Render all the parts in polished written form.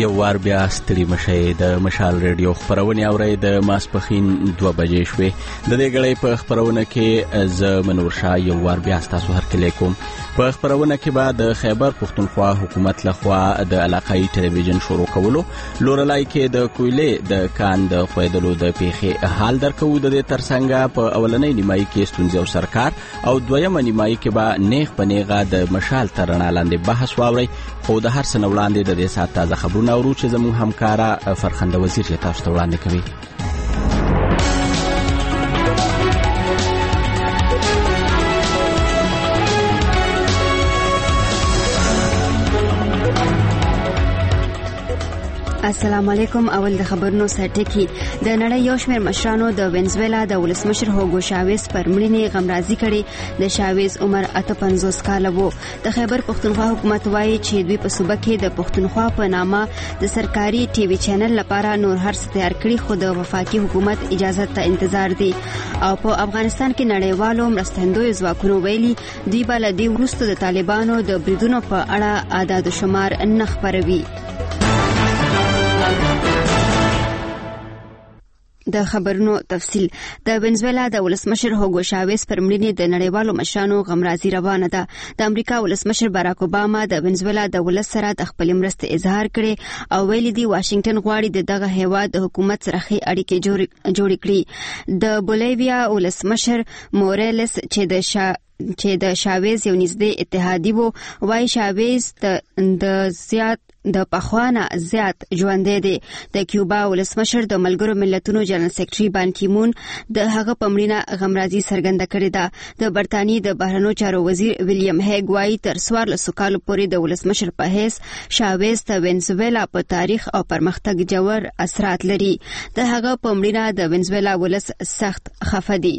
یو وار بیا ستړي مشئ د مشال ریډیو خبرونه اورئ د ماسپخین 2 بجې شوې د دې غړې په خبرونه کې ز منور شاه یو وار بیا تاسو هر کله کوم په خبرونه کې بعد خیبر پختونخوا حکومت لخوا د علاقائی ټلویزیون شروع کولو لورلای کې د کویلې د کان د خویدلو د پیخي حال درکو د ترڅنګ په اولنۍ نیمایي کې ستونزې او سرکار او دویمه نیمایي کې به نیغ پنیغه د مشال ترنا لاندې بحث واوري خو د هر سن وړاندې د دې سات تازه خبرونه اورو چې زموږ همکارا فرخنده وزیر چې تاسو ته وړاندې کوي. السلام علیکم. اول د خبرونو سرټکی. د نړۍ یو شمېر مشرانو د وینزویلا د ولسمشر هوګو شاویز پر مړینې غمرازي کړي. د شاویز عمر 58 کاله وو. د خیبر پختونخوا حکومت وایي چې دوی په صوبه کې د پختونخوا په نامه د سرکاري ټي وي چینل لپاره نور هر څه تیار کړي خو د وفاقي حکومت اجازه ته انتظار دي. او په افغانستان کې نړیوالو مرستندوی ځواکونو ویلي دوی بل د وروسته د طالبانو د بریدونو په اړه اعداد و شمار نه خبروي. د خبرونو تفصیل. د وینزویلا د ولسمشر هوګو شاویز پر مړینې د نړیوالو مشرانو غمرازي روانه ده. د امریکا ولسمشر باراک اوباما د وینزویلا د ولس سره د خپل مرستې اظهار کړي او ویلي دی واشنگټن غواړي دغه هیواد د حکومت سره ښې اړیکې جوړې کړي. د بولیویا ولسمشر موریلس چې د شاویز یو نږدې اتحادی وو وایي شاویز د پخوانه زیات ژوندې دی. د کیوبا ولسمشر د ملګرو ملتونو جنرال سیکریټري بان کیمون د هغه په مړینه غمرازي څرګنده کړې ده. د برتانیې د بهرنیو چارو وزیر ویلیام هیګ وایي تر 14 کالو پورې د ولسمشر په حیث شاویز د وینزویلا په تاریخ او پرمختګ جوړ اثرات لري. د هغه په مړینه د وینزویلا ولس سخت خفه دي.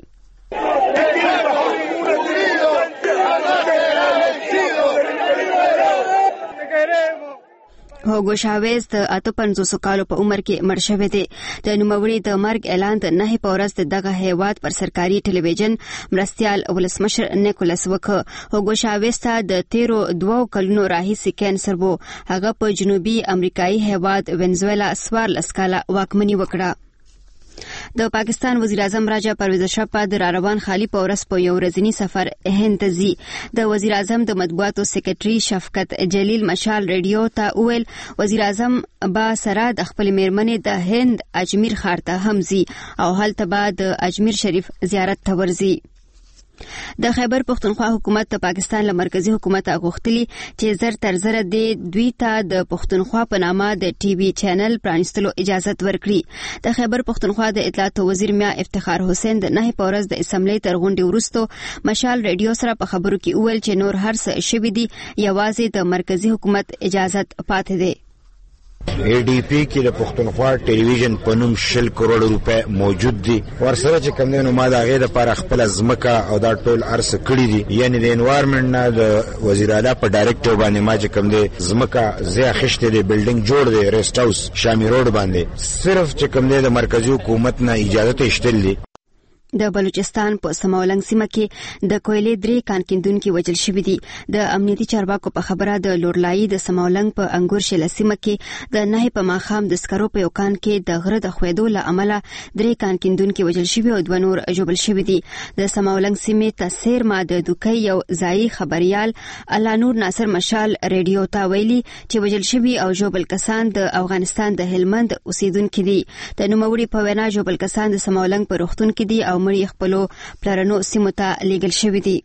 هوګو شاویز د 58 کالو په عمر کې مړ شوی دی. د نوموړي د مرګ اعلان د 9 په ورځ دغه هیواد پر سرکاري ټلویزیون مرستيال ولسمشر نیکولاس وکړ. هوګو شاویز ته د 2 کلونو راهیسې کینسر وو. هغه په جنوبي امریکایي هیواد وینزویلا 14 کاله واکمني وکړه. د پاکستان وزیر اعظم راجا پرویز اشرف د روان خالی په ورځ په یو ورځنی سفر هند ته ځي. د وزیر اعظم د مطبوعاتو سکرټري شفقت جلیل مشال ریډیو ته وویل وزیر اعظم با سره د خپل میرمنې د هند اجمیر ښار ته هم ځي او هلته به د اجمیر شریف زیارت ته ورځي. د خیبر پختونخوا حکومت د پاکستان له مرکزی حکومت غوښتلی چې زر تر زر دوی ته د پختونخوا په نامه د ټي وي چینل پرانستلو اجازه ورکړي. د خیبر پختونخوا د اطلاعات وزیر میا افتخار حسین د 9 په ورځ د اسمبلی تر غونډې وروسته مشال ریډیو سره په خبرو کې وویل چې نور هر څه شوي دي یوازې د مرکزی حکومت اجازه پاتې دی. ADP کې د پښتونخوا ټلویزیون په نوم 100 کروڑ روپے موجود دي. ورسره چې کوم دینو ما د هغه لپاره خپل ځمکه او دا ټول ارس کړی دي. یعنی د انوایرنمنت نه د وزیر اعلی په ډایرکټر باندې ما چې کوم دي ځمکه زیا خشته دي بلډینګ جوړ دي ریسټ هاوس شامي روډ باندې صرف چې کوم دي د مرکزی حکومت نه اجازه تشتل دي. د بلوچستان په سماولنګ سیمه کې د کویلې 3 کان کیندونکو وژل شوي دي. د امنیتي چارواکو په خبره د لورلای د سماولنګ په انګور شله سیمه کې د 9 په ماخام د سکرو په یو کان کې د غره د خویدو له امله 3 کان کیندونکو وژل شوي او 2 نور ژوبل شوي دي. د سماولنګ سیمې تاثیر ما د دوکۍ یو ځای خبريال الله نور ناصر مشال ریډیو ته ویلي چې وژل شوي او ژوبل کسان د افغانستان د هلمند اوسیدونکو دي. د نوموړي په وینا ژوبل کسان د سماولنګ په روغتون کې دي او مړي خپلو پلرونو سیمو ته لیږل شوي دي.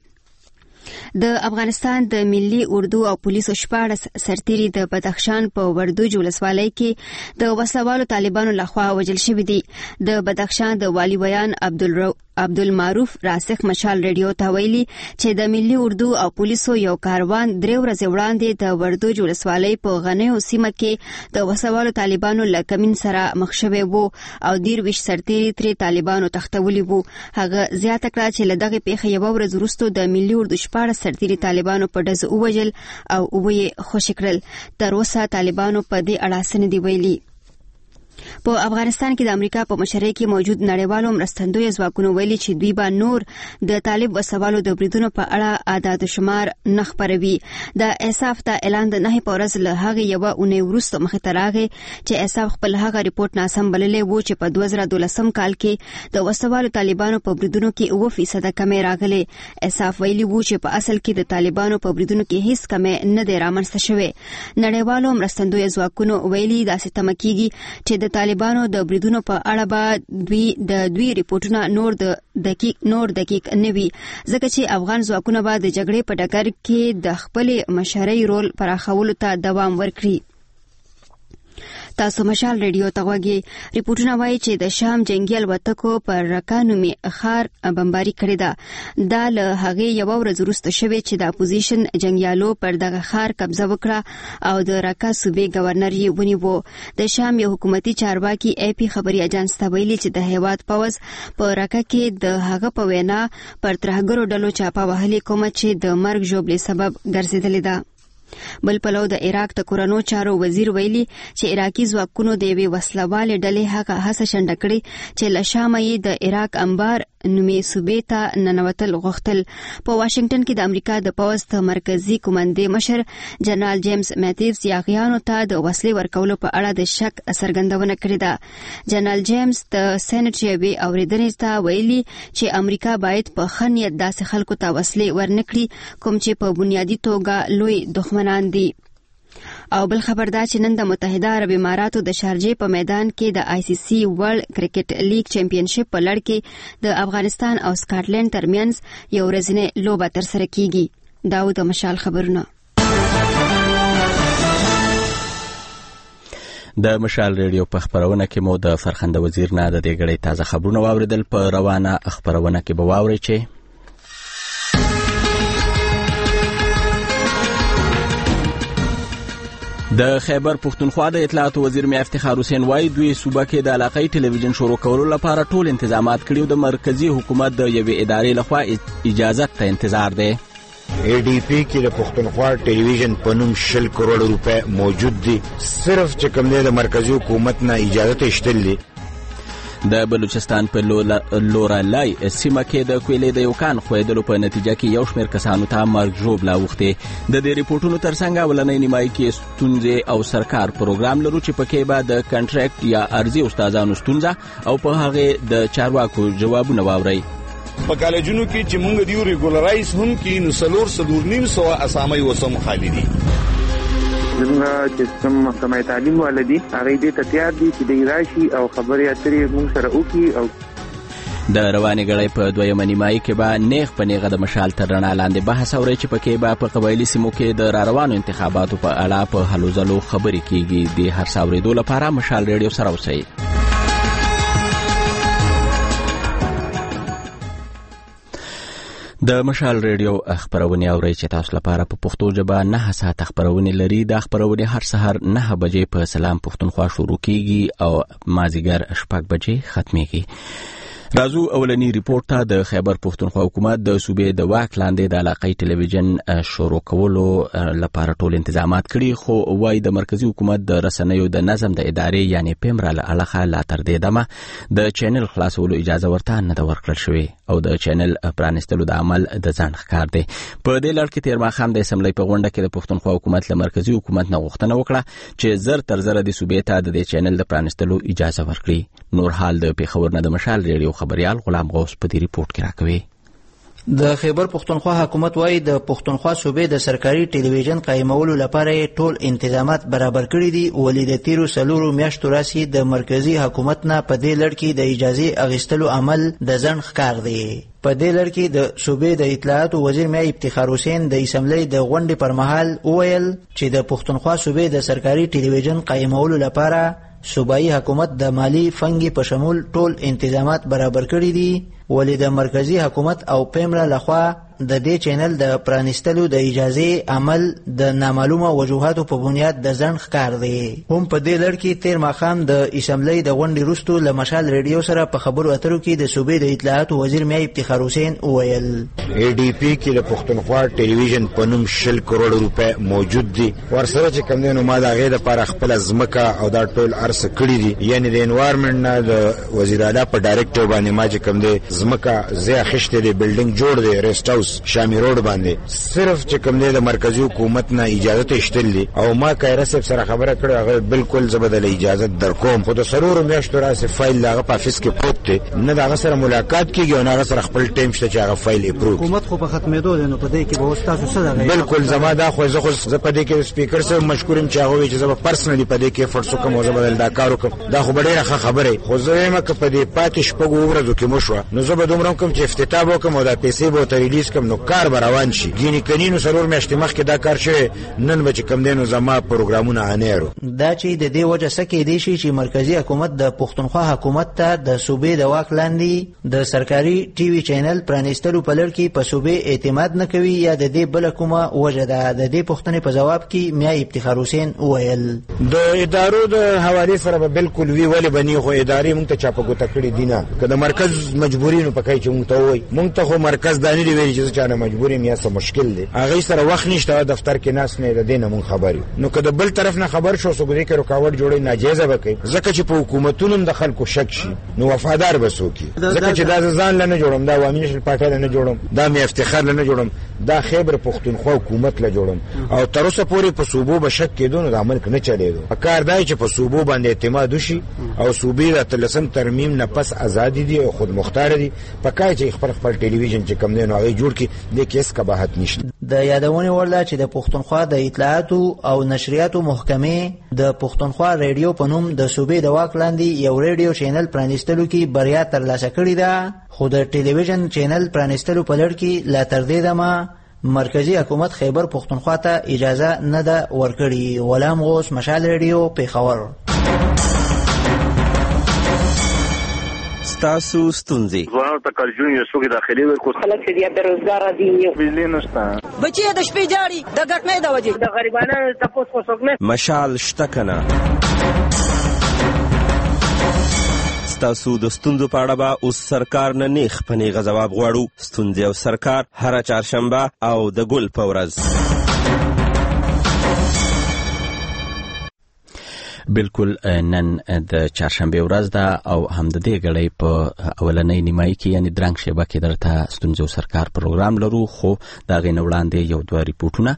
د افغانستان د ملي اردو او پولیسو 14 سرتیري د بدخشان په وردوج ولسوالۍ کې د وسلوالو طالبانو لخوا وژل شوي دي. د بدخشان د والي ویان عبدالمعروف راسخ مشال ریډیو ته ویلي چې د ملي اردو او پولیسو یو کاروان 3 ورځې وړاندې د وردوج ولسوالۍ په غنیو سیمه کې د وسلوالو طالبانو له کمین سره مخ شوی وو او 23 سرتیري ترې طالبانو تختولي وو. هغه زیاته کړه چې له دغه پیښې یو ورځ وروسته د ملي اردو 14 سرتیري طالبانو په ډز ووژل او وبې خوشی کړل. تر اوسه طالبانو په دې اړه څه نه دی ویلي. په افغانستان کې د امریکا په مشرۍ کې موجود نړیوالو مرستندویو ځواکونو ویلي چې دوی به نور د طالب وسوالو د بریدونو په اړه اعداد شمار نه خپروي. د اساف د اعلان د 9 په ورځ له هغې یوه اونۍ وروسته مخې ته راغی چې اساف خپل هغه ریپورت ناسم بللی و چې په 2012 کال کې د وسوالو طالبانو په بریدونو کې 9% کمې راغلي. اساف ویلي و چې په اصل کې د طالبانو په بریدونو کې هیڅ کمې نه دی رامنځته شوی. نړیوالو مرستندویو ځواکونو ویلي داسې تمه کیږي چې د طالبانو د بریدونو په اړه به د دوی ریپورتونه نور دقیق نه وي ځکه چې افغان ځواکونه به د جګړې په ډګر کې د خپلې مشرۍ رول پراخولو ته دوام ورکړي. تاسو مشال ریډیو ته غوږی. ریپورتونه وایي چې د شام جنگي الوتکو پر رکا نومي ښار بمباري کړی ده. دا له هغې یوه ورځ وروسته شوې چې د اپوزیشن جنګیالو پر دغه ښار قبضه وکړه او د رکا صوبې گورنر یې ونیو. د شام یو حکومتي چارواکي AP خبري اجانس ته ویلي چې د هیواد پوځ په رکا کې د هغه په وینا پر ترهګرو ډلو چاپه وهلې کومه چې د مرګ ژوبلې سبب ګرځېدلې ده. بل پلو د عراق د کورونو چارو وزیر ویلي چې عراقي ځواکونو د یوې وسلوالې ډلې هغه هڅه شنډه کړې چې له شامه یې د عراق انبار نومي صوبې ته ننوتل غوښتل. په واشنگټن کې د امریکا د پوځ د مرکزي کمانډې مشر جنرال جیمز میتیوز یاغیانو ته د وسلې ورکولو په اړه د شک څرګندونه کړې ده. جنرال جیمز د سېنات یوې اورېدنې ته ویلي چې امریکا باید په ښه نیت داسې خلکو ته وسلې ورنکړي کوم چې په بنیادي توګه لوی دښمنان دي. او بل خبر دا چې نن د متحده عرب اماراتو د شارجې په میدان کې د ICC ورلد کرکټ لیګ چمپیونشپ په لړ کې د افغانستان او سکاټلند ترمنځ یو ورځنۍ لوبه ترسره کیږي. دا د مشال خبرونه. د مشال ریډیو په خبرونه کې مو د فرخنده وزیر نه د دې غړي تازه خبرونه واوریدل. په روانه خبرونه کې به واوري چې د خیبر پختونخوا د اطلاعاتو وزیر میا افتخار حسین وایي دوی صوبه کې د علاقې ټلویزیون شروع کولو لپاره ټول انتظامات کړي. د مرکزی حکومت د یوې ادارې لخوا اجازه ته انتظار دی. ADP کې د پختونخوا ټلویزیون په نوم 10 کروڑ روپے موجود دي. صرف چې کوم د مرکزی حکومت نه اجازه ته شتل دي. د بلوچستان په لورالای سیمه کې د کویلې د یو کان خویدلو په نتیجه کې یو شمېر کسانو ته مرګ ژوبله اوښتې. د دې ریپورټونو ترڅنګ اولنۍ نیمایي کې ستونزې او سرکار پروګرام لرو چې پکې به د کنټریکټ یا ارزي استادانو ستونزه او په هغې د چارواکو جوابونه واورئ. په کالجونو کې چې مونږ دیو ریګولرایز هم کې نو 4.5 اسامي وسم خالي دي. زموږ چې کوم محکمه تعلیم والدي هغه دې ته تیار دي چې د راشي او خبرې اترې موږ سره وکړي. او د رواني غړي په دویمه نیمایي کې به نیغ په نیغه د مشال تر رڼا لاندې بحث اوري چې پکې به په قبایلي سیمو کې د راروانو انتخاباتو په اړه په هلو ځلو خبرې کیږي. د هر څاورېدو لپاره مشال ریډیو سره اوسئ. د مشال ریډیو خبرونه اورئ چې تاسو لپاره په پښتو ژبه 9 ساعت خبرونه لري. د خبرونه هر سحر 9 بجې په سلام پښتونخوا شروع کیږي او مازیګر 6 بجې ختميږي. راځو اولنی ریپورت ته. د خیبر پښتونخوا حکومت د صوبې د واک لاندې د علاقې ټلویزیون شروع کولو لپاره ټول انتظامات کړي، خو وايي د مرکزی حکومت د رسنیو د نظم د ادارې یعنی پیمرا له اړخه لا تر دې دمه د چینل خلاصولو اجازه ورته نه ده ورکړل شوې او د چینل پرانستلو د عمل د ځان ښکار دی. په دې لړ کې تیر ماښام د اسمبلی په غونډه کې د پښتونخوا حکومت له مرکزی حکومت نه غوښتنه وکړه چې زر تر زر د صوبې ته د دې چینل د پرانستلو اجازه ورکړي. نور حال د پیښور نه د مشال ریډیو خبريال غلام غوث په دې ریپورت کې راکوي. د خیبر پښتونخوا حکومت وايي د پښتونخوا صوبې د سرکاري ټلویزیون قائمولو لپاره ټول انتظامات برابر کړي دي، ولې د تیرو 4 میاشتو راسي د مرکزی حکومت نه په دې لړ کې د اجازه اغستلو عمل د ځن ښکار دی. په دې لړ کې د صوبې د اطلاعاتو وزیر میا افتخار حسین د اسمبلی د غونډې پر مهال وویل چې د پښتونخوا صوبې د سرکاري ټلویزیون قائمولو لپاره صوبایي حکومت د مالی فنګي په شمول ټول انتظامات برابر کړي دي ولې د مرکزی حکومت او پیمرا لخوا د دې چینل د پرانستلو د اجازه عمل د نامعلومه وجوهاتو په بنیاد د ځنډ ښکار دی. هم په دې لړ کې تیر ماښام د اسمبلی د غونډې وروسته له مشال ریډیو سره په خبرو اترو کې د صوبې د اطلاعاتو وزیر میا افتخار حسین وویل ADP کې د پښتونخوا ټلویزیون په نوم 10 کروڑ روپے موجود دي. ورسره چې کوم دینو ما د هغې دپاره خپله ځمکه او دا ټول ارس کړي دي. یعنې د انوایرمنټ نه د وزیر اعلی په ډایرکټر باندې ما چې کوم دی ځمکه ځای اخیستی دی، بلډینګ جوړ دی ریسټ هاوس شامی روډ باندې. صرف چې کوم دی د مرکزي حکومت نه اجازه تشتل دي او ما کایره صاحب سره خبره کړې هغه بالکل زه به دله اجازه درکوم، خو د څلورو میاشتو راسې فایل د هغه په افیس کې پروت دی، نه د هغه سره ملاقات کېږي او نه هغه سره خپل ټایم شته چې هغه فایل اپروو کړي. حکومت خو په ختمېدو دی، نو په دې کې به اوس تاسو څه دغه بالکل زما دا خو زه په دې کې سپیکر صاحب مشکور یم چې هغه وایي چې زه به پرسنلي په دې کې افرټس وکړم او زه به دا کار وکړم. دا خو به ډېره ښه خبره خو زه وایم که په دې پاتې شپږو ورځو کې مو شوه نو زه به دومره وکړم چې افتتاح به وکړم او دا پیسې به ورته ریلیز کړم نو کار به روان شي. ګینې کني نو څلور میاشتې مخکې دا کار شوی، نن به چې کوم دی نو زما پروګرامونه انیرو. دا چې د دې وجه څه کېدی شي چې مرکزي حکومت د پښتونخوا حکومت ته د صوبې د واک لاندې د سرکاري ټي وي چینل پرانیستلو په لړ کې په صوبې اعتماد نه کوي یا د دې بله کومه وجه ده؟ د دې پوښتنې په ځواب کې میا افتخار حسین وویل د ادارو د حوالې سره به بالکل وي، ولې به نه، خو ادارې موږ ته چا په ګوته کړي دي نه. که د مرکز مجبوري نو پکای چې موږ ته ووایي، موږ ته خو مرکز دا نه دي ویلي چې زه چا نه مجبور یم یا څه مشکل دی. هغې سره وخت نشته، دفتر کې ناست نه، د دې نه موږ خبر یو. نو که د بل طرف نه خبر شو څوک دې کې رکاوټ جوړوي ناجیزه به کوي، ځکه چې په حکومتونو د خلکو شک شي نو وفادار به څوک وي. ځکه چې دا ځان له نه جوړم، دا عوامي نشل پارټۍ له نه جوړم، دا مې افتخار له نه جوړم، دا خیبر پښتونخوا حکومت له جوړم او تر اوسه پورې په صوبو به شک کېدو نو د عمل نه چلېدو. کار دا چې په صوبو باندې اعتماد وشي او صوبې د 13 ترمیم نه پس ازادي دي او خود مختار دي. پکای چې خپل ټلویزیون چې کم دی نو هغه جوړ کړي، د کیس قباحت نشته. د یادونې وړ ده چې د پښتونخوا د اطلاعاتو او نشریاتو محکمې د پښتونخوا ریډیو په نوم د صوبې د واک لاندې یو ریډیو چینل پرانیستلو کې بریا ترلاسه کړې ده، خو د ټلویزیون چینل پرانیستلو په لړ کې لا تر دې دمه مرکزی حکومت خیبر پښتونخوا ته اجازه نه ده ورکړې. غلام غوث، مشال ریډیو، پیښور. تاسو ستونزې ځوانانو ته کارجون یو څوک داخلي ورکو، خلک چې بیا بېروزګاره دي، بجلي نشته، بچي د شپې جاړي د ګټنې د وجې د غریبانو تپوس خو څوک نه. مشال شته کنه؟ ستاسو د ستونزو په اړه به اوس سرکار نه نیغ په نیغه ځواب غواړو. ستونزې او سرکار هره چهارشنبه او د ګل په ورځ. بالکل نن د چهارشنبه ورځ ده او هم د دې غړې په اولنۍ نیمایي کې یعنی درنګ شیبه کې درته ستونزې او سرکار پروګرام لرو، خو دا غي نه وړاندې یو دوه ریپورتونه.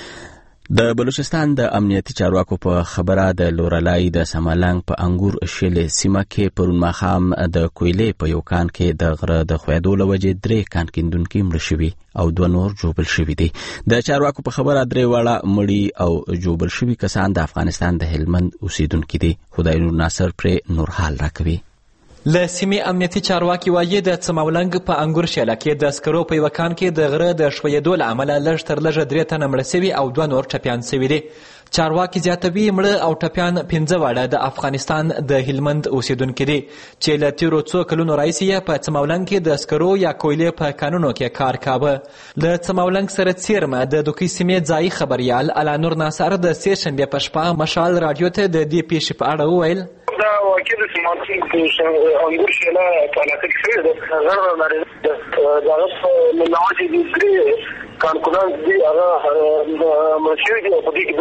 د بلوچستان د امنیتي چارواکو په خبره د لورلای د سمالنګ په انګور شیل سیمه کې پرون ماښام د کویلې په یو کان کې د غره د خویدو له وجې 3 کان کیندونکي مړه شوي او 2 نور جوبل شوي دي. د چارواکو په خبره 3 واړه مړي او جوبل شوي کسان د افغانستان د هلمند اوسیدونکي دي. خدای نور ناصر پر نور حال راکوي. له سیمې امنیتي چارواکي وایي د څماولنګ په انګور شیله کې د سکرو په یو کان کې د غره د ښویېدو له امله لږ تر لږه 3 تنه مړه سوي او 2 نور ټپیان سوي دي. چارواکي زیاتوي مړه او ټپیان 15 واړه د افغانستان د هلمند اوسیدونکي دي چې له تیرو څو کلونو راهیسې یې په څماولنګ کې د سکرو یا کویلې په کانونو کې کار کاوه. له څماولنګ سره څیرمه د دوکۍ سیمې ځایي خبریال علانور ناصر د سې شنبې په شپه مشال راډیو ته د دې پیښې په اړه وویل دا واقع د سیمانسي انګور شیله په علاقه کې شوې ده. غره لري دغه مناوجې دي، 3 کارکونان دي، هغه مشهور دي او په دې کې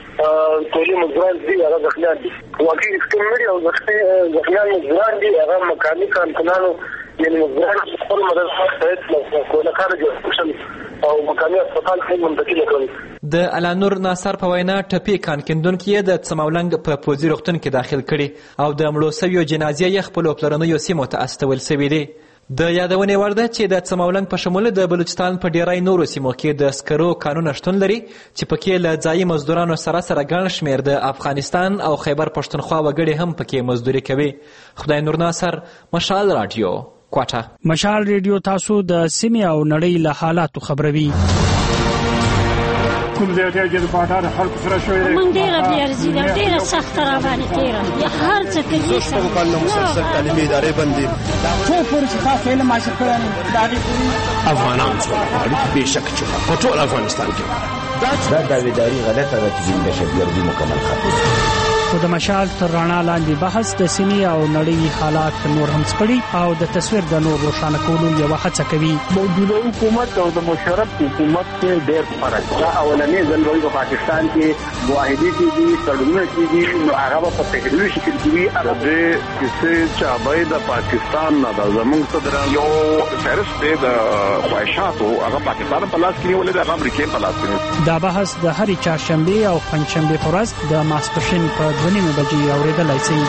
2 کویلې مزدوران دي، هغه زخمیان دي. واقع کوم مړي او زخمیان مزدوران دي، هغه مکاني کارکونانو یعنې مزدوران خپل مدد سره کویله کار جوړ او مکاني هسپتال کې منتقل کړل. د علانور ناصر په وینا ټپي کان کیندونکي یې د څماولنګ په پوځي روغتون کې داخل کړي او د مړو سویو جنازې یې خپلو پلرنیو سیمو ته استول سوي دي. د یادونې وړ ده چې د څماولنګ په شمول د بلوچستان په ډیری نورو سیمو کې د سکرو کانونه شتون لري چې پکې له ځایي مزدورانو سره ګڼ شمېر د افغانستان او خیبر پښتونخوا وګړي هم پکې مزدوري کوي. خدای نور ناصر، مشال راډیو، کوټه. مشال ریډیو تاسو د سیمې او نړۍ له حالاتو خبروي. کوم ځای ته چې د پاټا د خلکو سره شوې ده موږ ډېره بېارزي ده ډېره سخته را باندې تېره یا هر څه کوي څو کالونه مسلسل تعلیمي ادارې بندې څو پورې چې خاص علم حاصل کړی د هغې افغانان څو غواړي بېشک چې په ټول افغانستان کې دا داویداري غلطه ده چې دهشتګردي مکمل ختم خو د مشال تر رڼا لاندې بحث د سیمې او نړۍ حالات نور هم سپړي او د تصویر د نور روښانه کولو یوه هڅه کوي. موجوده حکومت او د مشرف حکومت کې ډېر فرق دا اولنې ځل وایي په پاکستان کې معاهدې کېږي تړونونه کېږي نو هغه په تحریري شکل کېږي. د دې کیسې چابۍ د پاکستان نه د زموږ صدران یو فهرست دی د خواهشاتو هغه پاکستان په لاس کې نیولې ده هغه امریکې په لاس کې. دا بحث د هرې چهارشنبې او پنجشنبې په ورځ د ماسپښین په 2:30 بجې اورېدلای شئ.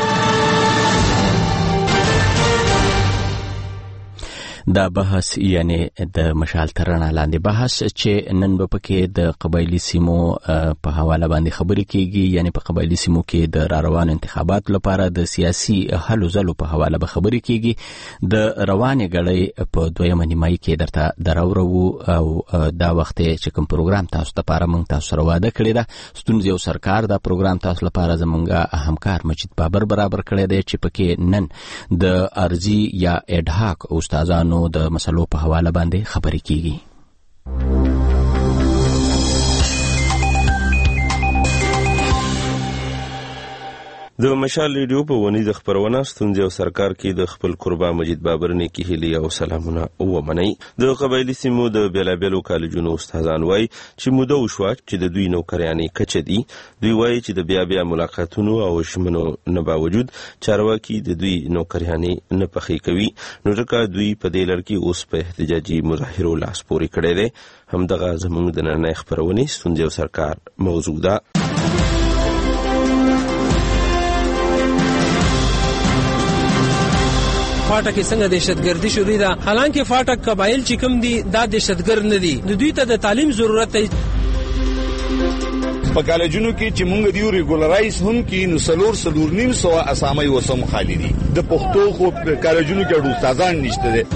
دا بحث یعنی د مشال تر رڼا لاندې بحث چې نن به پکې د قبایلی سیمو په حواله باندې خبرې کیږي یعنی په قبایلی سیمو کې د روان انتخابات لپاره د سیاسي حل زلو په حواله به خبرې کیږي. د روانې غړې په 2مه نیمایي کې درته دراورو او دا وخت چې کوم پروګرام تاسو ته لپاره مونږ تاسو سره وعده کړی دا ستونزې او سرکار دا پروګرام تاسو لپاره زمونږه همکار مجید بابر برابر کړی دی چې پکې نن د ارزي یا اډهاک استادانو د مسلو په حواله باندې خبرې کیږي. د مشال ریډیو په ونی د خبرونه ستونزې او سرکار کې د خپل قربا مجید بابر نه کې هلي او سلامونه ومني. د قبایلی سیمو د بیلابیلو کالجونو استادان وای چې موده وشوه چې د دوی نوکریانې کچه دي. دوی وای چې د بیا ملاقاتونو او شمنو نه باوجود چارواکي د دوی نوکریانې نه پخې کوي نو ځکه دوی په دې لړ کې اوس په احتجاجي مظاهرو لاس پورې کړی دی. همدغه زموږ د نننۍ خبرونې ستونزې او سرکار موضوع ده. فاټک څنګه دهشتګردي شروع ده حالانکه فاټک قبایل چې کوم دي دا دهشتګرد نه دي د دوی ته د تعلیم ضرورت دی. په کالجونو کې چې مونږ دیو ریګولرایز هم کې نو 4.5 اسامي وسم خالی دي د پښتو خو کالجونو کې ډېر استادان نشته دي.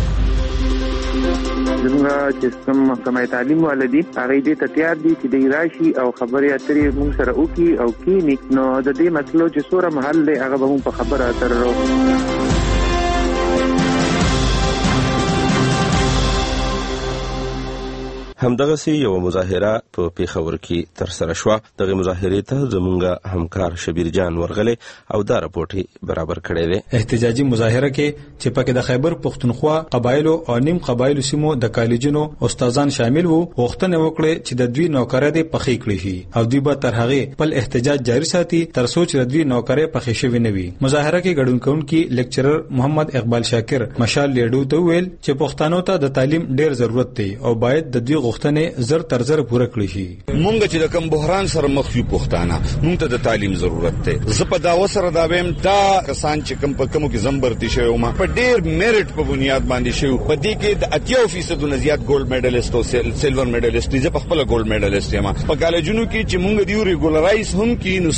زموږ چې کوم محکمه تعلیم ولدي هغه دې ته تیار دي چې د راشي او خبرې اترې موږ سره وکړي او کینی نو د دې مسلو چې سوره محل له هغه به په خبره اترو. همدغه سي یو مظاهره په پیښور کې تر سره شو. دغه مظاهره ته زمونږ همکار شبیر جان ورغله او دا راپورټي برابر کړی دی. احتجاجي مظاهره کې چې پکې د خیبر پښتونخوا قبایلو او نیم قبایلو سیمو د کالجونو استادان شامل وو غوښتنه وکړه چې د دوی نوکرې د پخې کړي شي او دوی به تر هغه خپل احتجاج جاری ساتي تر څو چې د دوی نوکرې پخې شوي نه وي. مظاهره کې ګډون کوونکي لیکچرر محمد اقبال شاکر مشال لیډو ته ویل چې پښتنو ته د تعلیم ډیر ضرورت دی او باید د دوی غوښتنې زر تر زر پوره کړي شي. مونږ چې د کوم بحران سره مخ یو پښتانه مونږ ته د تعلیم ضرورت دی. زه په دا وسره دا ویم دا کسان چې کوم په کومو کې زمبرتي شوی ما په ډیر میرټ په بنیاد باندې شوی په دې کې د 80% نه زیات ګولډ میډالست او سیلور میډالست دي. زه په خپل ګولډ میډالست یم. په کالجونو کې چې مونږ دیو ریګولرایز هم کې نو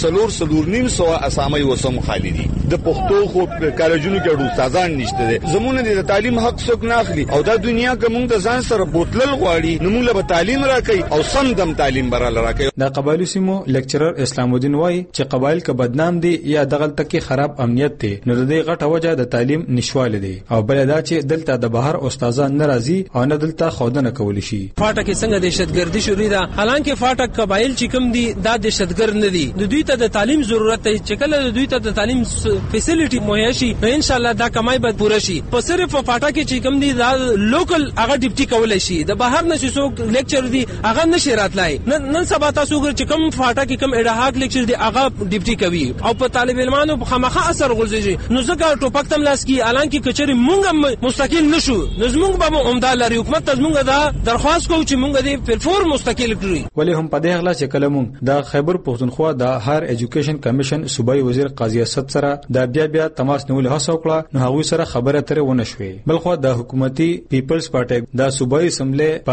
4.5 اسامي وسم خالی دي د پښتو خو کالجونو کې ډېر استادان نشته دي. زمونږ د تعلیم حق څوک نه اخلي او دا دنیا کې مونږ د ځان سره بوتلل غواړي نو مونږ له تعلیم راکې او سم دم تعلیم براله راکې. د قبایلی سیمو لیکچرر اسلام الدین وای چې قبایل کې بدنام دي یا دغه تکي خراب امنیت دي نو د دې غټه وجه د تعلیم نشواله دي او بل دا چې دلته د بهر استادان ناراضي او نه دلته خودنه کول شي. فاټک څنګه دهشتګردي شروع ده حالانکه فاټک قبایل چې کوم دي دا دهشتګرد نه دي د دوی ته د تعلیم ضرورت دی چې کله د دوی ته د تعلیم فیسیلیټي مهیا شي نو ان شاء الله دا کمای به پوره شي. په صرف فاټک چې کوم دي دا لوکل هغه ډیپټي کول شي د بهر نشي څوک لیکچر دی هغه نشي راتلای. نن سبا تاسو چې کوم فاټک کوم اډهاک لیکچر دی هغه ډیپټي کوي او په طالب علمانو خامخا اثر غورځي نو ځکه ټوپک تم لاس کی اعلان کی کچري مونږ مستقل نشو نو زمونږ به عمده لري حکومت زمونږ دا درخواست کوو چې مونږ دې پلتفورم مستقل کړی. ولی هم په دې اغلا چې کلمو د خیبر پښتونخوا د هایر ایجوکیشن کمیشن صوبایي وزیر قاضي اسد سره د بیا تماس نیول هڅه وکړه نو هغه سره خبره ترې ونه شوې. بلخو د حکومتي پیپلز پارټي د صوبایي اسمبلی پارلماني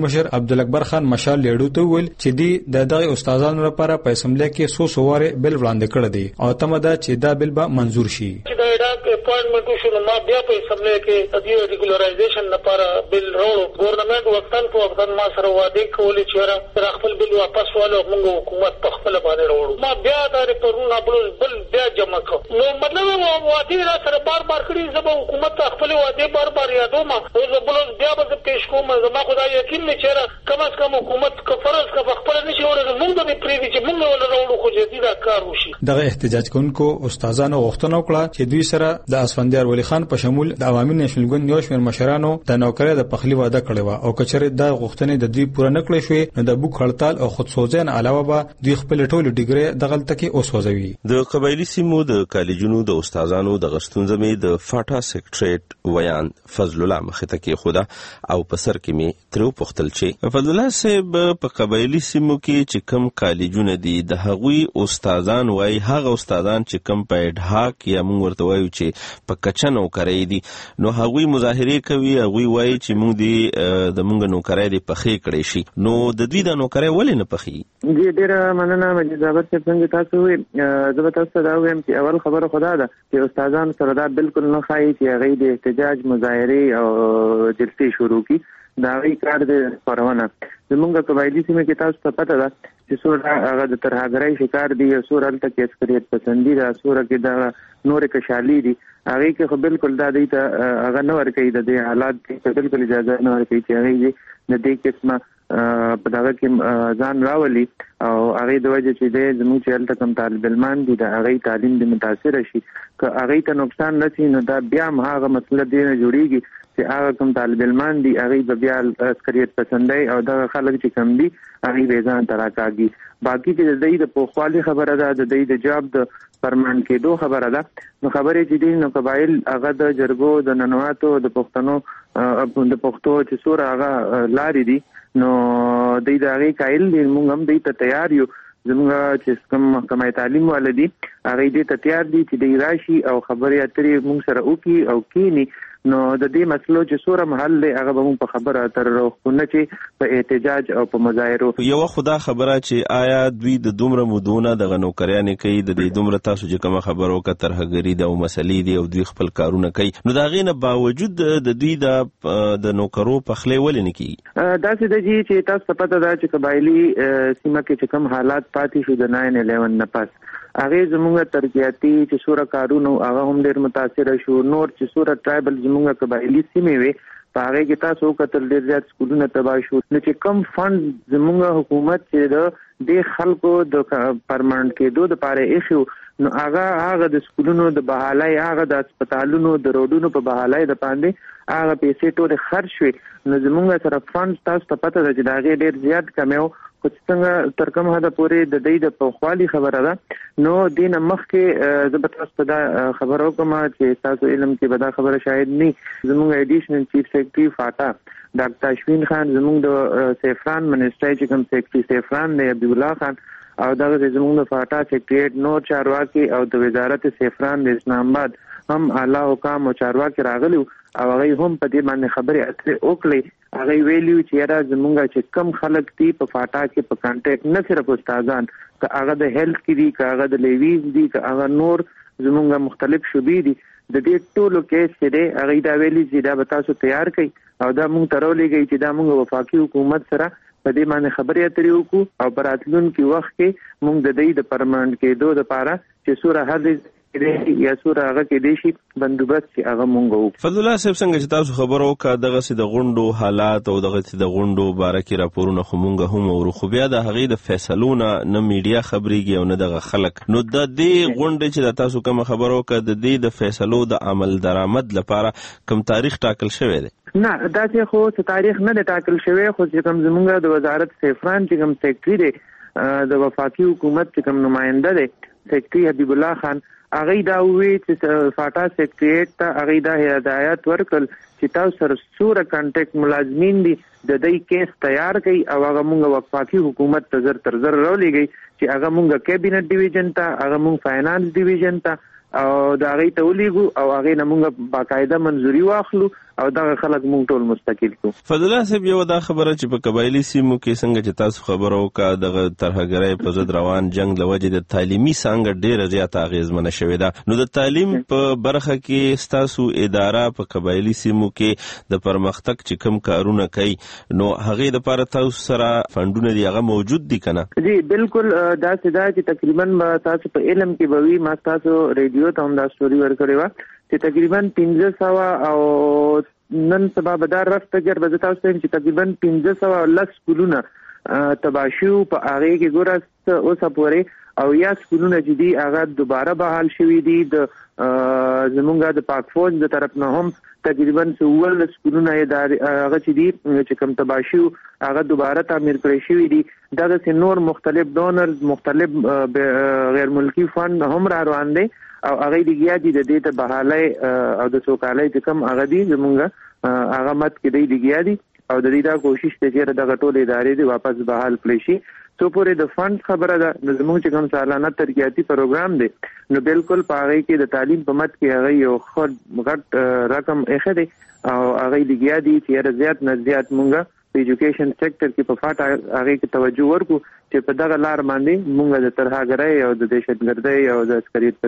مشر عبدالاکبر خان مشال لیډو ته ویل چې دی دغه استادانو لپاره په اسمبلی کې سو سواره بل وړاندې کړ دی او تمه ده چې دا بل به منزور شي. اپوائنټمنټ وشو ما بیا په اسمبلی کې د ریګولرایزیشن لپاره بل راوړو. ګورنمنت وختن په وختن ما سره وعده کولې چې را خپل بل واپس والو موږ حکومت په خپل باندې راوړو. ما بیا دا ریپورټونه بل بیا جمع کړ. نو مطلب وعده را سره بار کړی زما حکومت خپل وعده بار یادوم او زه بل بیا به پیش کوم. زما خدای یقین نه چې کم از کم حکومت کو فرض کا خپل نشي ورته موږ به پریږدي چې موږ ول راوړو خو جدي دا کار وشي. دغه احتجاج کوونکو استادانو غوښتنه وکړه چې دوی سره د اسفندیار ولی خان په شمول د عوامي نېشنل ګوند یو شمېر مشرانو د نوکرۍ د پخلي وعده کړې و او کچره د غوښتنې د دوی پوره نه کړې شوې نو د بوک هړتال او خودسوځي نه علاوه به دوی خپل ټول ډیګري دغه تکي اوسوځوي. د قبایلی سیمو د کالجونو د استادانو د غشتونځمې د فاټا سیکریټریټ ویان فضل الله مخته کې خدا او په سر کې می ترو پختل چې فضل الله صاحب په قبایلی سیمو کې چې کم کالجونه دي د هغوی استادان وای هغه استادان چې کم په ډهاک یا موږ ورته وایو چې په کچن نوکرۍ دي نو هغوی مظاهره کوي هغوی وایي چې موږ د موږ نوکرۍ دی پخې کړې شي نو د دوی د نوکرۍ ولې نه پخې؟ ډېر مننه مجید زابر چې څنګه تاسو وي زه تاسو دا وایم چې اول خبره خدا ده چې استادان سره دا بالکل نه ښایي چې هغه د احتجاج مظاهره او جلسې شروع کی دا وی کار د پرونه زمونږ قبایلی سیمه کې تاسو ته پته ده چې څوره هغه د ترهګرۍ شکار دي او څوره الته کې عسکریت پسندي ده څوره کې دا نور کشالي دي هغه کې خو بالکل دا دی ته هغه نه ورکوي د دې حالات کې بالکل اجازه نه ورکوي چې هغه د دې قسمه په دغه کې ځان راولي او هغه د وجه چې د زموږ چې الته کوم طالب علمان دي د هغه تعلیم د متاثر شي که هغه ته نقصان نشي نو دا بیا هغه مسله دی نه جوړیږي چې هغه کوم طالب علمان دي هغه به بیا عسکریت پسندي او دا خلک چې کم دي هغه به ځان تراکاږي. باقي چې د دې د پوخوالي خبره ده د دې د جواب د پرمان کېدو خبره ده نو خبرې چې دي نو قبایل هغه د جرګو د ننواتو د پښتنو د پښتو چې سور هغه لاري دي نو د دې هغه قائل دي موږ هم دې ته تیار یو زموږ چې کوم محکمه تعلیم ولدي هغه دې ته تیار دي چې د راشي او خبرې اترې موږ سره وکي او کینی نو د دې مسلو چې سوره محل له هغه به په خبره تر خونه چې په احتجاج او په مظاهرو یو خدا خبره چې آیا دوی د دومره مودونه د غنوکریانه کوي د دې دومره تاسو چې کوم خبرو کا ترهګری د مسلې دی او دوی خپل کارونه کوي نو دا غینه باوجود د دوی د نوکرو په خله ولې نه کوي دا څه دی چې تاسو پته ده چې قبایلی سیمه کې چې کوم حالات پاتې شو د 9/11 نه پس هغه زموږ ترقیاتي چې سوره کارونو هغه هم ډېر متاثر شو نور چې سوره ټرایبل زموږ قبایلی سیمه وي په هغه کې تاسو کتل ډېر زیات سکولونه تباہ شو نو چې کم فند زموږ حکومت چې د خلکو د پرماننت کېدو د پاره ایشو نو هغه د سکولونو د بحالای هغه د هسپتالونو د روډونو په بحالای د باندې هغه پیسې ټول خرج شوي نو زموږ سره فند تاسو ته پته ده چې دا ډېر زیات کمیو خو څنګه تر کومه حد پورې د دې د پخوالي خبره ده نو دین مخکې زه به تاسو ته خبرو کوم چې تاسو علم کې به دا خبره شاید نه زموږ ایډیشنل چیف سیکریټری فاټا ډاکټر اشوین خان زموږ د سیفران منسټر چې کوم سیکریټری سیفران دی عبد الله خان او دا زموږ د فاټا سیکریټریټ نور چارواکي او د وزارت سیفران د اسلام آباد هم اعلی حکام او چارواکي راغلي او هغه هم په دې باندې خبرې اترې وکړي هغه ویلیو چې را زمونږ چې کم خلک دي په فاټا کې په کانټیکټ نه صرف استادان که هغه د هیلث کې دي که هغه د لیویز دي که هغه نور زمونږ مختلف شوبې دي د دې ټولو کیس چې دی هغه دا ویلي چې دا به تاسو تیار کړئ او دا موږ ته راولېږئ چې دا موږ وفاقي حکومت سره په دې باندې خبرې اترې وکړو او په راتلونکي وخت کې موږ د دې د پرماننت کېدو لپاره چې سوره حد یا سوره هغه کې دي شي بندوبست چې هغه مونږ وو. فضل الله صاحب څنګه چې تاسو خبرو کا دغه سي د غونډو حالات او دغه سي د غونډو بارکي راپورونه خو مونږ هم ورو خو بیا د هغه د فیصلونه نه میډیا خبريږي او نه دغه خلک نو د دې غونډې چې تاسو کوم خبرو کا د دې د فیصلو د عمل درآمد لپاره کوم تاریخ ټاکل شوی دی؟ نه دا چې خو تاریخ نه ټاکل شوی خو چې کوم زمونږ د وزارت سیفران چې کوم سیکریټری دی د وفاقي حکومت چې کوم نماینده دی سیکریټری حبیب الله خان هغه دا وی چې فاټا سیکریټریټ ته هغه دا هدایت ورکړل چې تاسو سره سوره کانټیکټ ملازمین دي د دې کیس تیار کړي او هغه موږ وفاقي حکومت ته زر راولېږي چې هغه موږ کابینټ ډیویژن ته هغه موږ فاینانس ډیویژن ته او دا غي ته ولېګو او هغه نمونږ باقاعده منځوري واخلو او دا خلک مونږ ټول مستقل کو. فضل الله صاحب یو دا خبره چې په قبایلی سیمو کې څنګه چې تاسو خبرو کا دغه ترهګرۍ په ضد روان جنگ لوجه د تعلیمي څنګه ډیره زیاته اغیزمنه شوې ده، نو د تعلیم په برخه کې ستاسو اداره په قبایلی سیمو کې د پرمختګ چې کوم کارونه کوي نو هغه د لپاره تاسو سره فندونه دی هغه موجود دي کنه؟ جی بالکل دا سدا چې تقریبا تاسو په علم کې بوي ما تاسو ریډیو ته هم دا سټوري ورکړې و چې تقریبا 1500 او نن سبا بدار رفته جر به تاسو چې تقریبا 1510 سکولونه تباشیو په هغه کې ګورست اوسه پورې او یا سکولونه چې دی هغه دوباره بحال شوي دي د زمونږه د پاک فوج د طرف نه هم تقریبا 16 سکولونه هغه چې دی چې کوم تباشیو هغه دوباره تعمیر کړی شوی دي. دا د نور مختلف ډونرز مختلف غیر ملکی فند هم را روان دي او هغه دیګیا دي د دې ته بحالای او د سوکالۍ چې کوم هغه دي زمونږه هغه مت کې دی دیګیا دي او د دې دا کوشش ته چې د غټول ادارې دی واپس بحال کړي شي. سو پورې د فند خبره ده زموږ چې کوم سالانه ترقیاتی پروګرام دی نو بالکل پاره کې د تعلیم په مت کې هغه یو غټ رقم اخی دی او هغه دیګیا دي چې زیات نه زیات مونږه په ایجوکیشن سېکټر کې په فاټ هغه کې توجه ورکو چې په دغه لار باندې مونږ د ترهګرۍ او د دهشتګردۍ او د عسکریت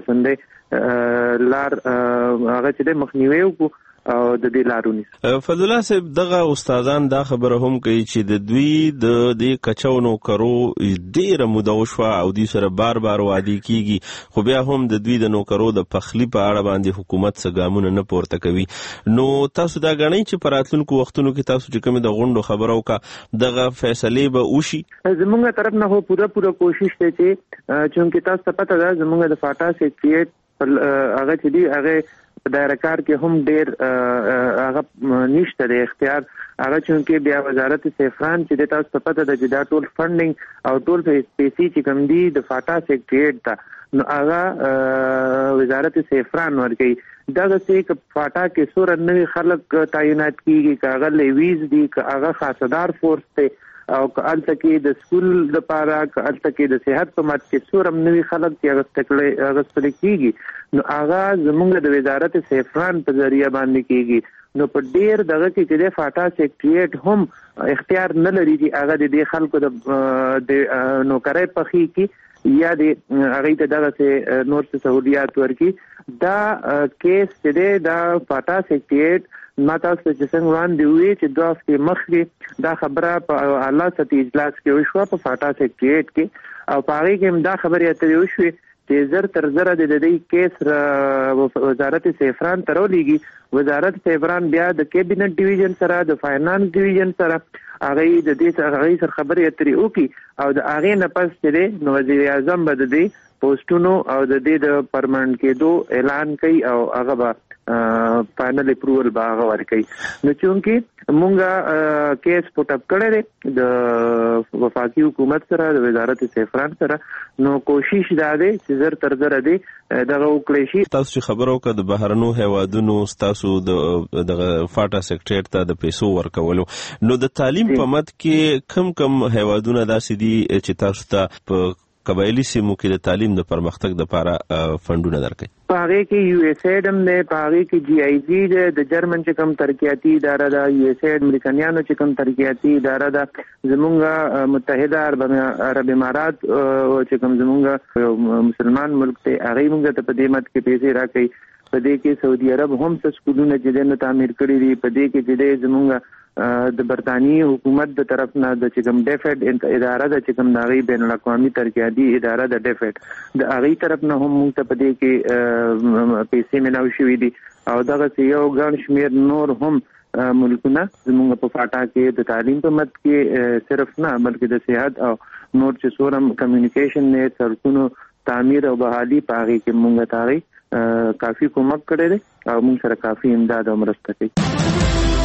پسندۍ لار هغه چې مخنیوي وکړو او د دې لارونی. فضل الله صاحب دغه استادان دا خبره هم کوي چې د دوی د دې کچاونو کرو ډیره موده وشوه او دوی سره بار بار وعده کیږي خو بیا هم د دوی د نوکرو د پخلی په اړه باندې حکومت څه ګامونه نه پورته کوي. نو تاسو دا غنئ چې په راتلونکو وختونو کې تاسو چې کوم د غونډو خبرو کا دغه فیصله به وشي؟ زموږه طرف نه هو پوره کوشش ته چې چونکه تاسو ته پته ده زموږه د فاټا سیکریټ هغه چې دی هغه په دایره کار کې هم ډېر هغه نشته د اختیار هغه چونکه بیا وزارت سیفران چې تاسو ته پته ده چې دا ټول فندینګ او ټول پیسې چې کوم دي د فاټا سیکریټ ته نو هغه وزارت سیفران ورکوي. دا د سیک فاټا کې سور نوې خلک تعینات کیږي کاغه لیویز دي کاغه خاصدار فورس ته او کالته کې د سکول د پاره کالته کې د صحت په مات کې سورم نوې خلک چې هغه ستل کیږي نو هغه زمونږ د وزارت سیفران په ذریعہ باندې کیږي. نو په ډیر دغه کې د فاټا سیکریټ هم اختیار نه لري چې هغه د خلکو د نوکرۍ پخې کې یا د هغه ته دغه نور څه سہولیات ورکي. دا کیس چې دا فاټا سیکریټ ما تاسو چې څنګه وړاندې وی چې دوه هفته مخکې دا خبره په اعلی سطحي اجلاس کې وشوه په فاټا سیکریټ کې او په هغه کې دا خبرې اترې وشوې چې زر تر زر د دې کیس وزارت سیفران ته ورولېږي. وزارت سیفران بیا د کیبینټ ډیویژن سره د فاینانس ډیویژن سره هغه د دې سره خبرې اترې وکړي او د هغه نه پس چې نو وزیر اعظم به د دې پوسټونو او د دې د پرمننټ کېدو اعلان کوي او هغه به فائنل اپروول باغ ورکړي. نو چونکی مونږه کیس پټ اپ کړی د وفاقي حکومت سره د وزارت سیفران سره نو کوشش دا دی چې زر تر زر دی دغه وکړي شي. تاسو چې خبرو کړه د بهرنو هیوادونو تاسو د فاټا سیکریټ ته د پیسو ورکولو نو د تعلیم په مد کې کم هیوادونه داسې دي چې تاسو ته په قبایلی سیمو کې د تعلیم د پرمختګ لپاره فندونه درکړي؟ پاره کې یو ایس ایډ هم نه پاره کې جی آی زی د جرمن چې کوم ترقیاتی اداره ده یو ایس ایډ امریکایانو چې کوم ترقیاتی اداره ده زمونږه متحده عرب امارات چې کوم زمونږه مسلمان ملک ته هغه موږ ته په دې مت کې پیسې راکړي. په دې کې سعودي عرب هم څه سکولونه چې د تعمیر کړي دي. په دې کې چې زمونږه د برتانی حکومت د طرف نه د چې کوم ډیفټ اداره د چې کوم ناغي بین الاقوامي ترقیاتی اداره د ډیفټ د هغه طرف نه هم موږ ته په دې کې پیسې ملاوي شوې دي او دغه یو ګڼ شمیر نور هم ملکونه زموږ په فاټا کې د تعلیم په مت کې صرف نه بلکې د صحت او نور چې سورم کمیونیکیشن نه سرکونو تعمیر او بحالي پاغي کې موږ ته کافي کومک کړی دی او موږ سره کافي امداد او مرسته کوي.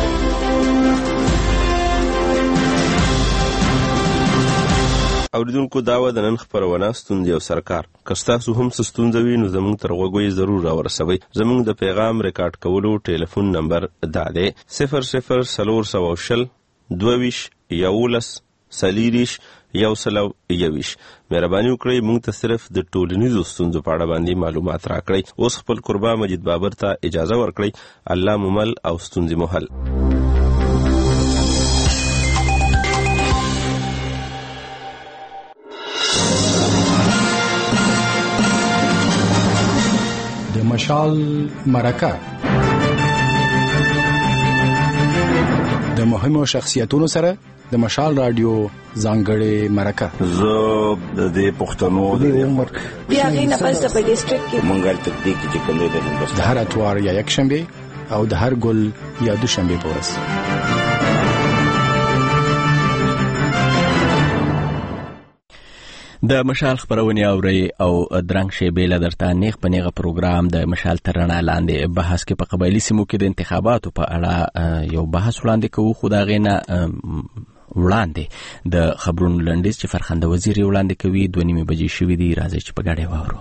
اوریدونکو داوا د نن خبرونه ستوندې او سرکار کستاسو هم ستوندې وي نو زموږ تر غوږی ضرور راورسوي. زموږ د پیغام ریکارډ کولو ټلیفون نمبر دا دی 00 320 11 40 121. مهرباني وکړئ موږ ته صرف د ټولنیزو ستونزو په اړه باندې معلومات راکړئ. اوس خپل قربا مجید بابر ته اجازه ورکړئ. الله مو مل او ستونزې مو حل. د مشال مرکه د مهمو شخصیتونو سره د مشال رادیو ځانګړې مرکه. زه د دې پښتنو د عمر بیا غینه پس په ډیسټریکټ کې مونږه تدقیق چې کوم دی د هر اتوار یا یک شنبه او د هر ګل یا دوشنبه په ورځ. د مشال خبرونه اوري او درنګ شیبه له درته نیغ په نیغه پروګرام د مشال ترانه لاندې بحث کې په قبایلی سیمو کې د انتخاباتو په اړه یو بحث وړاندې کوو. خو دا غینه وړاندې د خبرونو لنډیز چې فرخنده وزیر وړاندې کوي 2:30 بجې شوې دي. راځي چې په ګډه واورو.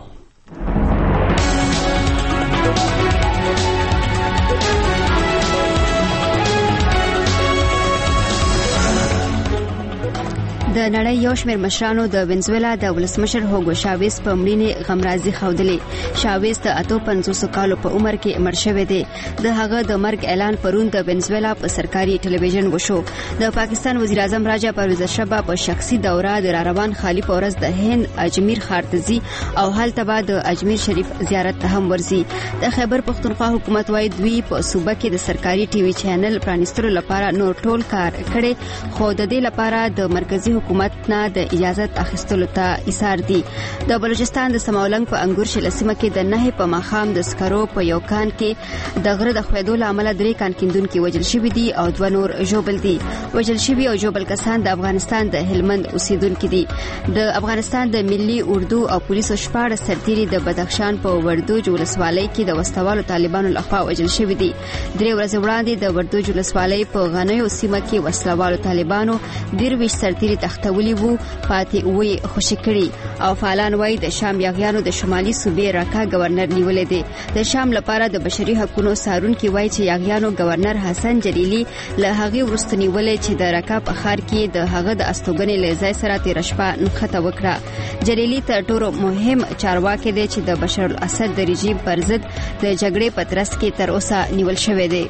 د نړۍ یو شمېر مشرانو د وینزویلا د ولسمشر هوګو شاویز په مړینې غمرازي ښودلې. شاویز د 58 کالو په عمر کې مړ شوی دی. د هغه د مرګ اعلان پرون د وینزویلا په سرکاري ټلویزیون وشو. د پاکستان وزیر اعظم راجا پرویز شبا په شخصي دوره د راروان خالی په ورځ د هند اجمیر ښار ته ځي او هلته به د اجمیر شریف زیارت ته هم ورځي. د خیبر پښتونخوا حکومت وايي دوی په صوبه کې د سرکاري ټي وي چینل پرانیستلو لپاره نور ټول کار کړي، خو د دې لپاره د مرکزی حکومت نه د اجازه اخیستلو ته ایثار دي. د بلوچستان د سماولنګ په انګور شلسمه کې د نه په مخام د سکرو په یو کان کې د غره د خویدو لامل 3 کان کیندونکو وژل شوی دي او 2 نور ژوبل دي. وژل شوی او ژوبل کسان د افغانستان د هلمند اوسیدونکو دي. د افغانستان د ملي اردو او پولیسو شپاړه سرتیري د بدخشان په وردوج ولسوالۍ کې د وسوالو طالبانو لخوا وژل شوی دي. 3 ورځې وړاندې د وردوج ولسوالۍ په غنیو سیمه کې وسوالو طالبانو 23 سرتیري تختولي وو، پاتې وی خوشی کړي او فعالان وای د شام یاغیانو د شمالي صوبې راکا گورنر نیولې دي. د شام لپاره د بشري حقوقو سارون کې وای چې یاغیانو گورنر حسن جلیلی له هغه ورستنی ولې چې د راکا په خار کې د هغه د استوګنې لزای سره تیر شپه نخته وکړه. جلیلی تر ټولو مهم چارواکي دی چې د بشار الاسد د رژیم پر ضد د جګړې په ترڅ کې تر اوسه نیول شوی دی.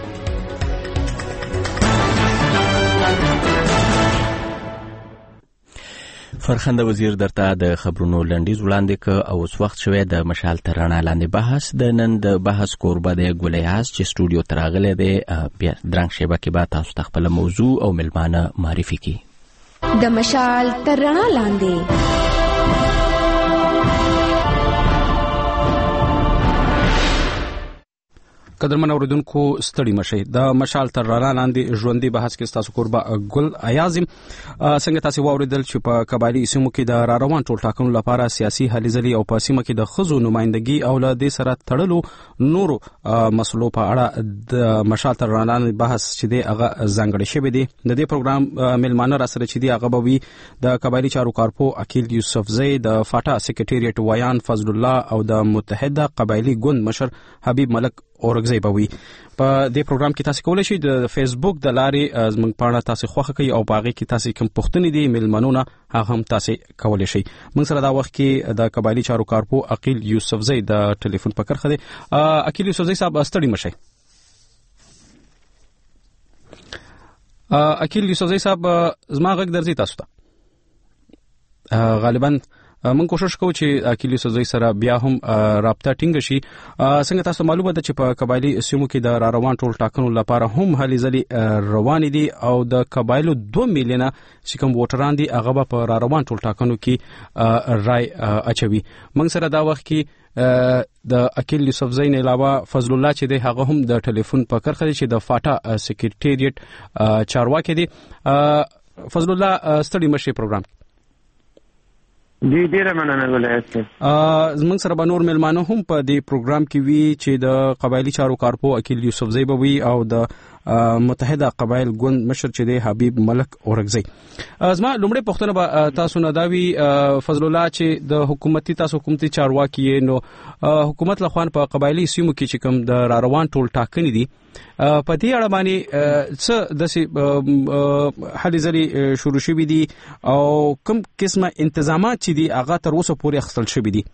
فرخنده وزیر درته د خبرونو لنډیز وړاندې ک او اوس وخت شوه د مشال ترانه لاندې بحث. د نن د بحث کوربه د ګلیاس چې سټوډیو تراغله دی بیا درنګ شیبه کې به تاسو خپل موضوع او ملمانه معرفي کی. د مشال ترانه لاندې قدرمن اوریدونکو ستړي مشي. د مشال تر رانه لاندې ژوندۍ بحث کې تاسو قربا ګل ایازم څنګه تاسو واوریدل چې په قبایلی سیمو کې د راروان ټول ټاکنو لپاره سیاسي هلې ځلې او په سیمه کې د خزو نمائندګي او له دې سره تړلو نورو مسلو په اړه د مشال تر رانه لاندې بحث چې دی هغه ځانګړی شوی دی. د دې پروګرام ملمانه را سره چې دی هغه به وي د قبایلی چارو کارپو عقیل یوسفزی، د فاټا سیکریټریټ ویان فضل الله او د متحده قبایلی ګوند مشر حبیب ملک اورګزی به وي. په دې پروګرام کې تاسو کولای شئ د فیسبوک د لارې زموږ پاڼه تاسو خوښه کړئ او باغې کې تاسو کوم پوښتنې دي ملمنونه هغه هم تاسو کولای شئ. موږ سره دا وخت کې د قبایلی چارو کارپو عقیل یوسفزی د ټلیفون په کرخه دی. عقیل یوسفزی صاحب ستړي مشي. عقیل یوسفزی صاحب زما غږ درځي تاسو ته؟ غالبا من کوشش کوو چې عقیل یوسفزی سره بیا هم رابطه ټینګ شي. څنګه تاسو معلومه ده چې په قبایلی سیمو کې د راروان ټول ټاکنو لپاره هم هلې ځلې روان دي او د قبایلو 2 میلیونه چې کوم ووټران دي هغه په راروان ټول ټاکنو کې رای اچوي. موږ سره دا وخت کې د عقیل یوسفزی نه علاوه فضل الله چې دی هغه هم د ټلیفون په کرخه دی چې د فاټا سیکریټریټ چارواکي دی. فضل الله ستړي مشي پروګرام جی ډیره مننه ولایت. زموږ سره به نور ملمانه هم په دې پروګرام کې وی چې د قبایلی چارو کارپو عقیل یوسفزی به وي او د متحده قبایل ګوند مشر چې دی حبیب ملک اورګزی. زما لومړی پوښتنه به تاسو نه دا وي فضل الله چې د حکومتي چارواکي نو حکومت لخوا په قبایلی سیمو کې چې کوم د راروان ټول ټاکنې دي په دې اړه باندې څه د حل ځلې شروع شوې دي او کوم قسمه انتظامات چې دي هغه تر اوسه پورې اخیستل شوي دي؟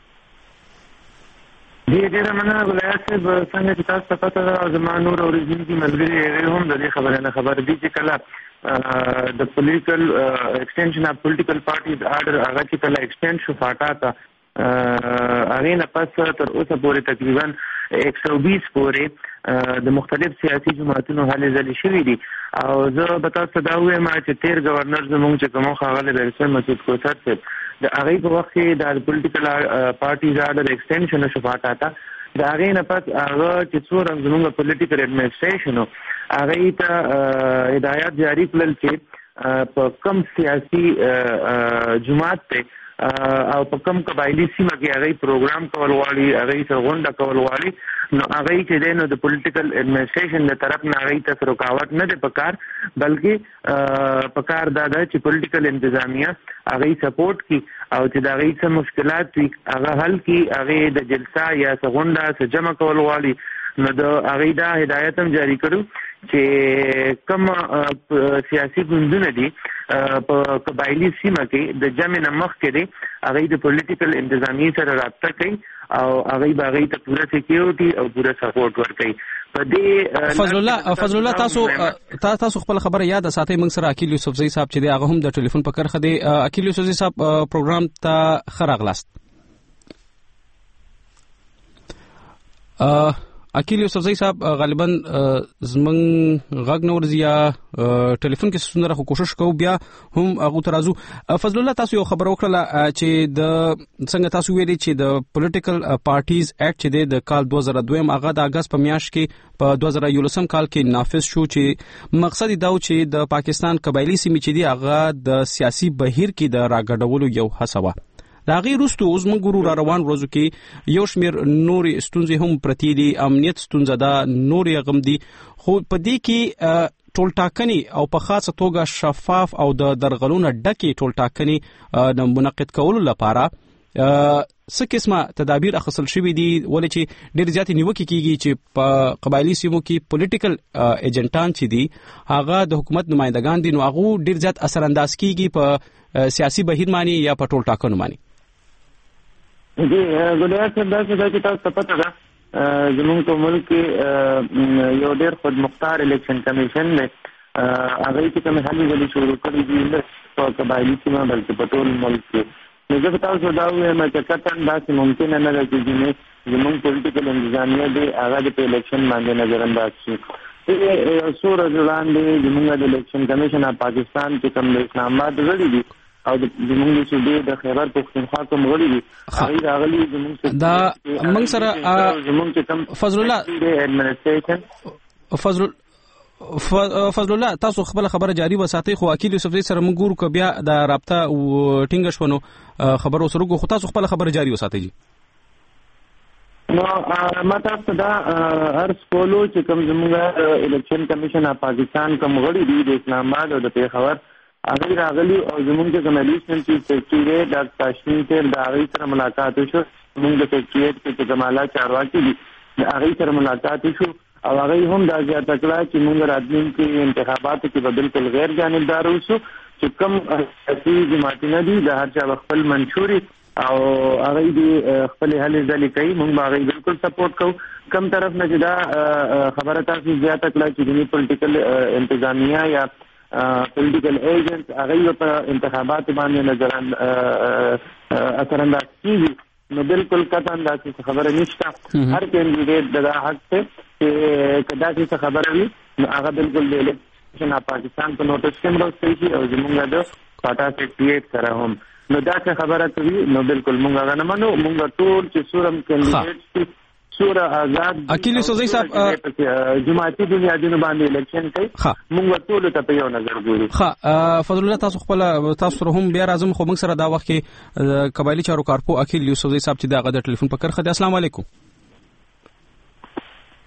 ډېره مننه ولایت صاحب. څنګه چې تاسو ته پته ده زما نور اورېدونکي ملګري هغوی هم د دې خبرې نه خبر دي چې کله د پولیټیکل ایکسټینشن اف پولیټیکل پارټیز آرډر هغه چې کله ایکسټینډ شو فاټا ته هغې نه پس تر اوسه پورې تقریبا 120 پورې د مختلف سیاسي جماعتونو هلې ځلې شوي دي. او زه به تاسو ته دا ووایم چې تیر ګورنر زموږ چې کوم ښاغلی بیرسټر مسعود کوثر صاحب د هغې په وخت کې د پولیټیکل پارټیز آرډر ایکسټینشن شو فاټا ته د هغې نه پس هغه چې څومره زموږ پولیټیکل ایډمنسټریشن هغې ته هدایات جاري کړل چې په کم سیاسي جماعت ته او په کم قبایلی سیمه کې هغه پروګرام کول غواړي هغه ته غونډه کول غواړي نو هغه چې دی نو د پولیټیکل ایډمنسټریشن د طرف نه هغه ته رکاوټ نه دی پکار بلکې پکار دا ده چې پولیټیکل انتظامیه هغه سپورټ کی او چې دا هغه څه مشکلات وي هغه حل کی هغه د جلسه یا غونډه جمع کول غواړي نو د هغه دا هدایت هم جاری کړو چې کوم سیاسي ګوندونه دي په قبایلی سیمه کې د جمع نه مخکې دي هغه د پولیټیکل انتظامیه سره رابطه کوي او هغه به هغه ته پوره سکیورټي او پوره سپورټ ورکوي. په دې فضل الله تاسو خپل خبره یاد ساتئ. موږ سره اکیل یوسفزئی صاحب چې دی هغه هم د ټلیفون په کرخه دی. اکیل یوسفزئی صاحب پروګرام ته ښه راغلاست. اکیل یوسفزئی صاحب غالبا زمنګ غږ نور زیا ټلیفون کې ستونزه راخو کوشش کوو بیا هم هغه ترازو. فضل الله تاسو یو خبر وکړه چې د څنګه تاسو ویلي چې د پولیټیکل پارټیز اکټ چې د کال 2002 هغه د اگست په میاشت کې په 2011 کال کې نافذ شو چې مقصد دا و چې د پاکستان قبایلی سیمې چې دی هغه د سیاسي بهیر کې د راګډولو یو هڅه و. دا غي روستو اوس موږ ګورو را روان ورځو کې یو شمیر نوري ستونزې هم پرتی دي. امنیت ستونزه ده نوري غم دي خو په دې کې ټول ټاکني او په خاصه توګه شفاف او د درغلونه ډکه ټول ټاکني د منعقد کولو لپاره څه قسمه تدابیر اخیستل شوي دي ولې چې ډېر زیات نیوکې کیږي چې په قبایلی سیمو کې پولیټیکل ایجنټان چې دي هغه د حکومت نمائندگان دي نو هغه ډېر زیات اثر انداز کیږي په سیاسي بهیر معنی یا په ټول ټاکنو معنی. جی ګلایات صاحب دا چې تاسو ته پته ده زموږ په ملک کې یو ډېر خود مختار الیکشن کمیشن دی هغه چې کوم هلې ځلې شروع کړي دي په قبایلي سیمه بلکې په ټول ملک کې. نو زه تاسو دا وایم چې قطعا داسې ممکن نه ده چې زموږ پولیټیکل انتظامیه دی هغه د الیکشن باندې نظر انداز شي. یو څو ورځې وړاندې زموږ د الیکشن کمیشن اف پاکستان چې کوم د اسلام آباد غړي دي او زموږ د صوبې د خیبر پښتونخوا کوم غړي دي هغه راغلي زموږ دا موږ سره زموږ چې کوم فضل الله فضل الله تاسو خپل خبره جاری وساتئ خو اکیل یوسفزئی سره موږ ګورو ک بیا د رابطه ټینګ شونو خبرو سره خو تاسو خپل خبره جاری وساتئ. نو ما تاسو دا ارز کولو چې کوم زموږ الیکشن کمیشن اف پاکستان کوم غړي دي د اسلام آباد او د پیښور هغه راغلي او زموږ د کمیشن چې سیکریټری ډاکټر تاشمین تیر د هغه سره ملاقات وشو. زموږ د سیکریټری چې کمالا چارواکي دي د هغه سره ملاقات وشو او هغه هم دا زیاته کړه چې موږ راتلونکي انتخاباتو کې به بالکل غیر جانبدار اوسو چې کوم سیاسي جماعتونه دي د هر چا خپل منشوري او هغه دې خپل هلې ځلې کوي موږ به هغه بالکل سپورټ کوو. کم طرف نه چې دا خبره تاسو زیاته کړه چې د پولیټیکل انتظامیه یا پولیټیکل ایجنټ هغه په انتخاباتو باندې نظر اثر انداز کیږي نو بالکل قطعا داسې خبره نشته. هر کینډیډیټ د حق ته چې کدا چې خبره وي نو هغه بالکل د الیکشن اف پاکستان په نوټس کې مرسته کوي او زموږ د فاټا سیکریټری سره هم نو دا څه خبره کوي نو بالکل موږ هغه نه منو. موږ ټول چې سورم کینډیډیټ سوره آزاد اکیل یوسفزئی صاحب جماعتي بنیادونو باندې الیکشن کوي موږ ټول ته په یو نظر ګورو. فضل الله تاسو سره هم بیا راځم خو موږ سره دا وخت کې قبایلی چارو کارپو اکیل یوسفزئی صاحب چې دا غږ د ټلیفون په کرخه دی. السلام علیکم.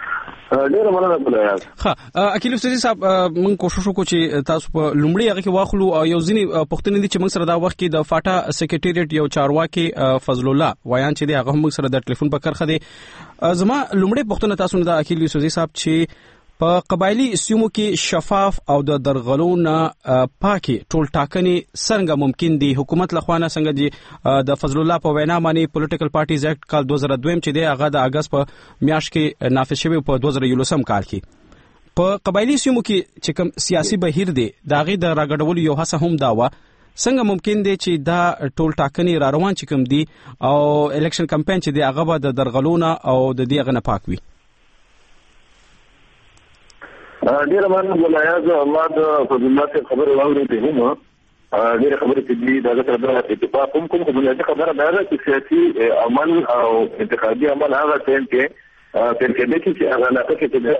ډېر مننه بلایاز. ها اکیل استاد صاحب موږ کوشش وکړو چې تاسو په لومړی هغه کې واخلو او یو ځینی پښتنې دي چې موږ سره دا وخت کې د فاټا سیکریټریټ یو چارواکي فضل الله وایان چې دی هغه موږ سره د ټلیفون په کرخه دی. زما لومړی پښتنه تاسو نه د اکیل استاد صاحب چې په قبایلی سیمو کې شفاف او د درغلون پاکي ټول ټاکنې څنګه ممکن دي؟ حکومت لخوانه څنګه دي د فضل الله په وینا باندې پولیټیکل پارټیز اکټ کال 2002 چې دی هغه د اگست په میاشت کې نافذ شوی په 2011 کال کې په قبایلی سیمو کې چې کوم سیاسي بهیر دی داغه د راګډول یو هڅه هم دا و. څنګه ممکن دی چې دا ټول ټاکنې را روان چې کوم دي او الیکشن کمپاین چې دی هغه به د درغلون او د دې هغه نه پاک وي؟ ډېر مننه بلایاز. ما د فضل الله صاحب خبرې واورېدې هم ډېرې خبرې چې دي د هغه سره د اتفاق هم کوم. خو بنیادي خبره دا ده چې سیاسي عمل او انتخابي عمل هغه ټایم کې تر کېدای چې هغه علاقه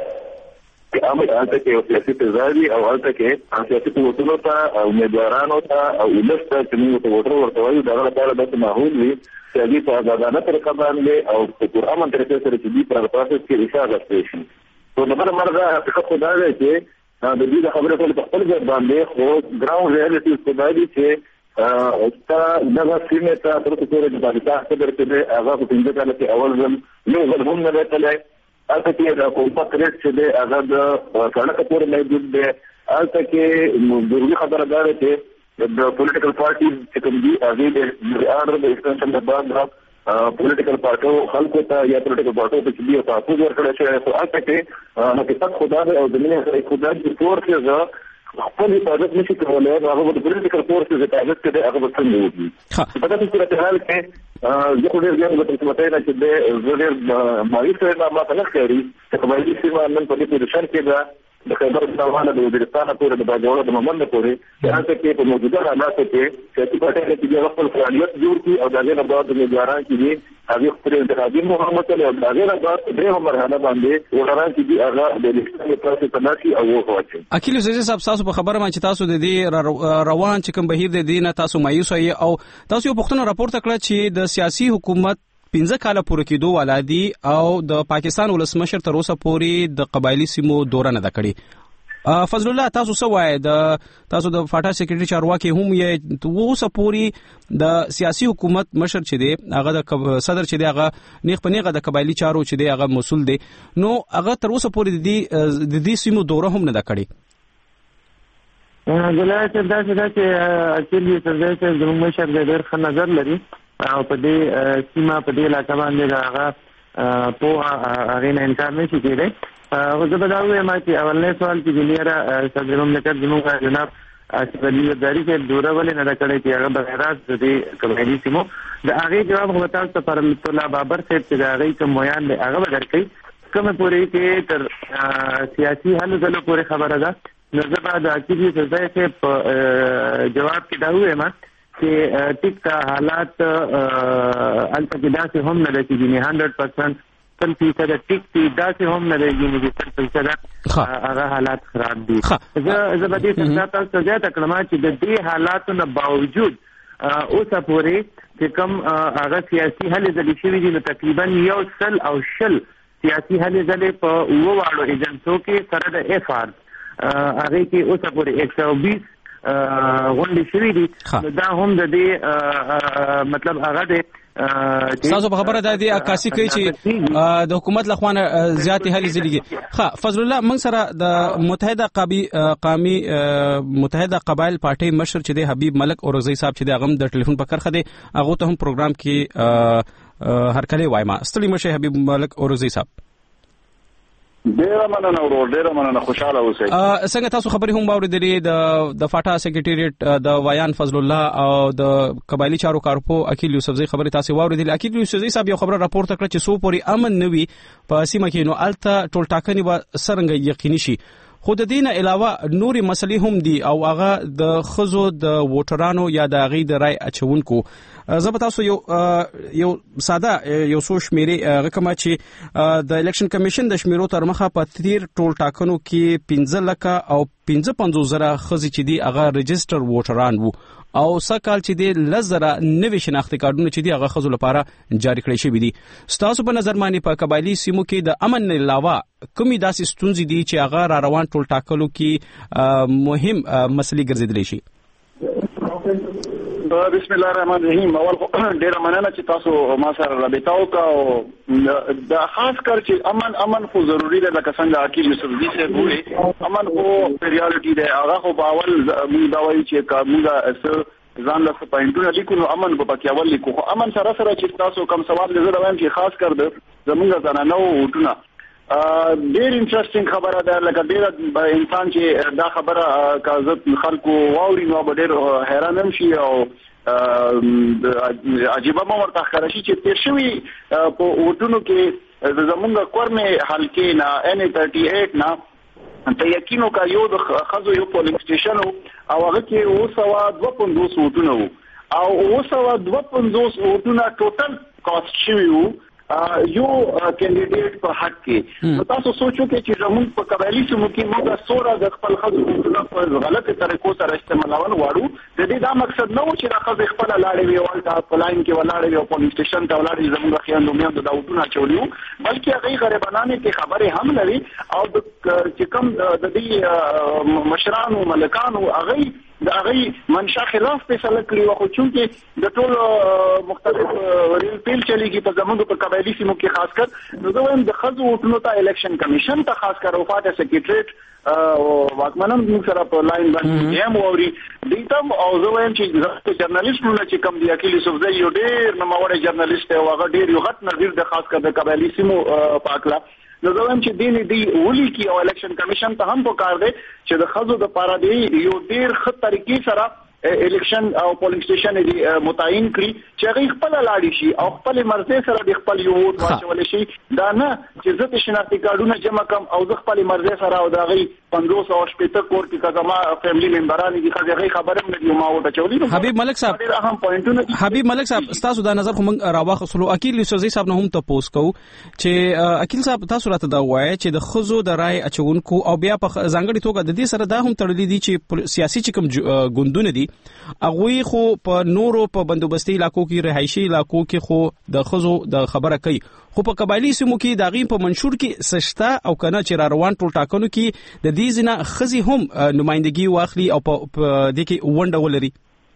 کې عمل هلته کې یو سیاسي تضاد او هلته کې سیاسي قوتونو ته امیدوارانو ته او ولس ته چې موږ ته ووټر ورته وایو د هغه لپاره داسې ماحول وي چې هغوی په ازادانه طریقه باندې او په پرامن طریقې سره چې دوی په هغه پروسس کې حصه اخیستی شي. نو د بل مرغه حقیقت خو دا دی چې د دې د خبرې ټول په خپل ځای باندې خو ګراوند ریالټي خو دا دی چې ستا دغه سیمې ته تر څو پورې د پاکستان خبر کې دی هغه په 15 کال کې اول ځل یو ځل هم نه وتلی. هلته کې د حکومت ریټ چې دی هغه د سړک پورې موجود دی. هلته کې ضروري خبره دا ده چې د پولیټیکل پارټیز چې کوم دي هغوی د آرډر د ایکسټنشن د بعد پولیټیکل پارټو خلکو ته یا پولیټیکل پارټو ته چې دی تاسو ورکړی شوی خو هلته کې حقیقت خو دا دی او د مینې خو دا چې فورسز خپل حفاظت نشي کولی هغه به د پولیټیکل فورسز حفاظت کې دی هغه به څنګه وکړي. په داسې صورتحال کې زه خو ډېر زیات بدقسمتۍ نه چې دی زه ډېر مایوس یم. ما ته نه ښکاري چې قبایلي سیمه نن په دې پوزیشن کې ده د خیبر پښتونخوا د وزیرستان پورې د باجوړ د ممند پورې چې هلته کې په موجوده حالاتو کې سیاسي پارټیانې چې دوی خپل فعالیت جوړ کړي او د هغې نه بعد امیدواران چې دي هغوی خپل انتخابي مهمه وکړي او د هغې نه بعد په درېیمه مرحله باندې ووټران چې دي هغه د الیکشن پروسې ته راشي او ووټ واچوي. اکیل عزیز صاحب تاسو په خبره باندې چې تاسو د دې روان چې کوم بهیر د دې نه تاسو مایوس یې او تاسو یو پوښتنه راپورته کړه چې د سیاسي حکومت 15 کاله پورې کېدو ولادي او د پاکستان ولسمشر تر اوسه پورې د قبایلی سیمو دوره نه ده کړې. فضل الله تاسو څه وایي تاسو د فاټا سیکریټری چارواکي هم یې اوسه پورې د سیاسي حکومت مشر چې دی هغه د صدر چې دی هغه نیغ په نیغه د قبایلی چارو چې دی هغه مسول دی نو هغه تر اوسه پورې د دې سیمو دوره هم نه ده کړې. ولایت دا چې اکیلی سرځای چې زموږ مشر ډېر ښه نظر لري او په دې سیمه په دې علاقه باندې هغه په هغې نه انکار نشي کېدی. زه به دا ووایم چې اولنی سوال چې ګلیره صدر مملکت زموږ جناب آصف علي زرداري صاحب دوره ولې نه ده کړې چې هغه بغیر د دې قبایلي سیمو د هغې جواب خو به تاسو ته فرمت الله بابر صاحب چې د هغې کوم ویان دی هغه به درکوي. کومې پورې چې تر سیاسي هلو ځلو پورې خبره ده نو زه به د اکیل سرځای صاحب په جواب کې دا ووایم چې ټیک حالات هلته کې داسې هم نه ده چې 100% 100% ټیک دي داسې هم نه دی چې 100% هغه حالات خراب دي. زه به دې څنګه تاسو زیاته کړم چې د دې حالاتو نه باوجود اوسه پورې چې کوم هغه سیاسي هلې ځلې شوي دي نو تقریبا 100 او 20 سیاسي هلې ځلې په 2 واړو ایجنسیو کې سره د FR هغې کې اوسه پورې 120 غونډې شوي دي. دا هم د دې مطلب هغه دی تاسو په خبره د دې عکاسي کوي چې د حکومت لخوانه زیاتې هلې ځلې. ښه فضل الله موږ سره د متحده قبایل پارټۍ مشر چې دی حبیب ملک اورزی صاحب چې دی هغه د ټلیفون په کرخه دی هغه ته هم پروګرام کې هرکلی وایم. ستړي مشه حبیب ملک اورزی صاحب. ډیره مننه ورور ډیره مننه خوشاله اوسئ. څنګه تاسو خبرې هم واورېدلې د فاټا سیکریټریټ د ویان فضل الله او د قبایلی چارو کارپو اکیل یوسفزئی خبرې تاسو واورېدلې. اکیل یوسفزئی صاحب یو خبره راپورته کړه چې سو پورې امن نه وي په سیمه کې نو الته ټول ټاکنې به څرنګه یقیني شي. خو د دې نه علاوه نورې مسلې هم دي او هغه د ښځو د ووټرانو یا د هغې د رای اچونکو. زه به تاسو یو ساده یو څو شمیرې هغه کومه چې د الیکشن کمیشن د شمیرو تر مخه په تیر ټول ټاکنو کې 15 لکه او 15,000 خزي چې دی هغه ريجستر ووټران وو او سکهال چې دی 10,000 نوي شناختی کارتونه چې دی هغه خزو لپاره جاری کړی شوی دي. ستاسو په نظر باندې په قبایلی سیمو کې د امن علاوه کومې داسې ستونزې دي چې هغه را روان ټول ټاکلو کې مهم مسلې ګرځیدلی شي؟ بسم الله الرحمن الرحیم. اول ډیر مننه چې تاسو ما سره رابطه وکړو. د خاص کر چې امن خو ضروری ده، لکه څنګه عقیل یوسفزي سے وایي امن خو پریورټی ده. هغه خو باول موږ دا وایي چې کومه ځان له پاینټونو لیکو نو امن په پکې اول لیکو. خو امن سره سره چې تاسو کوم سوال لږه وایم چې خاص کر د زموږ زنانو وټونه ډیر انټرېسټینګ خبره ده. لکه ډیر انسان چې دا خبره کاذب خلکو واوري نو به ډیر حیران هم شي او عجیبه مو ورته ښکاره شي چې تیر شوي په وټونو کې زمونږ کورمې حلقې نه N38 نه ته یقینو کا یو د خزو یو پولینګ سټیشن او هغه کې 252 وټونه وو او 252 وټونه ټوټل کاست شوی وو یو کینډیډیټ په حق کې. تاسو سوچو کې چې زموږ په قبایلی سیمو کې موږ سوره د خپل خزو په غلطه طریقو سره استعمالول غواړو. د دې دا مقصد نه و چې د خزو خپل لاړې وي او په لاین کې ولاړې وي او پولیس سټیشن ته ولاړې زموږ خیاندو میاندو د داوټونه چولیو، بلکې هغه غریبانه کې خبره هم لري او چې کوم د دې مشرانو ملکانو هغه منشا خلاف فیصله کړی و. خو چونکې د ټول مختلف ریل پیل چلیږي په زموږ په قبایلی سیمو کې خاص کر نو زه وایم د خزو وټونو ته الیکشن کمیشن ته خاص کر وفات سیکریټریټ او واکمنان موږ سره په لاین باندې هم ووري دیتم او زه وایم چې زه جرنالیستونه چې کوم دی عقیل یوسفزي یو ډیر نوموړی جرنالیست او هغه ډیر یو غټ نظیر د خاص کر د قبایلی سیمو پاکلا نو زه وایم چې دی ولي کې او الیکشن کمیشن ته هم پکار دی چې د خزو د پاره دی یو ډیر ښه طریقې سره الیکشن او پولینګ سټیشن دی متعین کړي چې هغه خپل لاړ شي او خپل مرزه سره د خپل یو ووټ واچول شي. دا نه چې زه شناختی کارتونه جمع کم او زه خپل مرزه سره او دا غي 500 او شپته کور کې کزما فیملی ممبران دي خزه خبره نه دی ما وټه چولې. حبیب ملک صاحب تاسو دا نظر خو موږ راواخصلو. عقیل یوسفزي صاحب نه هم تاسو کو چې عقیل صاحب تاسو راته دا وایي چې د خزو د رای اچونکو او بیا په ځانګړي توګه د دې سره دا هم تړلې دي چې سیاسي چې کوم ګوندونه دي اغوی خو په نورو په بندوبستي علاقو کې رهایشي علاقو کې خو د خزو د خبره کوي، خو په قبایلی سیمو کې داغي په منشور کې سشتا او کنه چې را روان ټول ټاکنو کې د دې ځنه خزي هم نمائندګي واخلي او په دې کې ونډه ولري.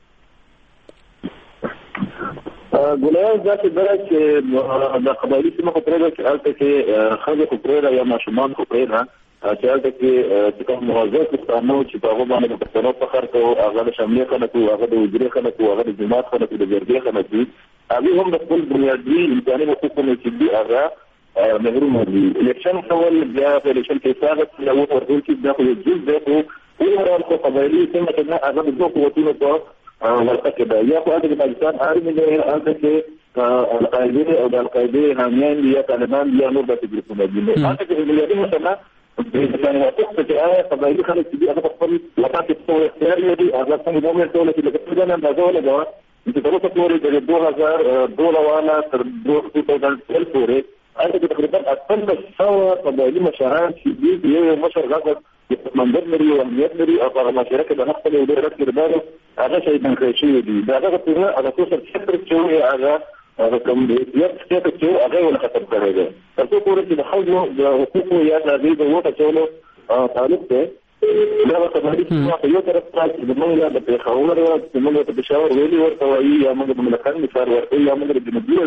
ګولایي ځکه چې د قبایلی سیمو په پرېږه کې البته کې خزي په پرېږه یا ماشومان په پرېږه چې البته کې کوم موظف استعمال چې په هغه باندې په څلور فخر کوي، هغه د شملې خلک او هغه د وزیر خلک او هغه د جماعت خلک د جرګې خلک دي، هغه هم د خپل بنیادي انساني حقوقو چې دي هغه محروم دي. الیکشن کول بیا په الیکشن کې څنګه یو ورته چې دا یو جز ده او ورته قبایلی څنګه چې هغه د دوه قوتونو په ورته کې دا یا په د پاکستان آرمي نه هغه کې القاعده او د القاعده حامیان دي یا طالبان دي نو د ګروپونو دي. هغه کې بنیادي مثلا د حقوق ته قبایلی خلک چې هغه خپل لپاره څه اختیار لري هغه څنګه دومره ټول چې لکه څنګه اندازه لګوا چې تاسو پورې د 2000 والا تر 2012 پورې هغه تقریبا 1800 قبایلی مشران چې دی یو مشر غږ منظر لري او امنیت لري او هغه مشرکه د خپل ادارې کردار هغه شي بنکړی شي دي دا هغه څنګه هغه څه چې هغه کوم دی یو څه چې هغه ولا خطر کړی دی تاسو پورې چې د خلکو د حقوقو یا د دې وټه چولو طالب ته دا په باندې یو طرف ته د موږ د پیښور او د موږ د پېښور ویلي ورته وایي یا موږ د ملکان مثال ورته یا موږ د جنوبي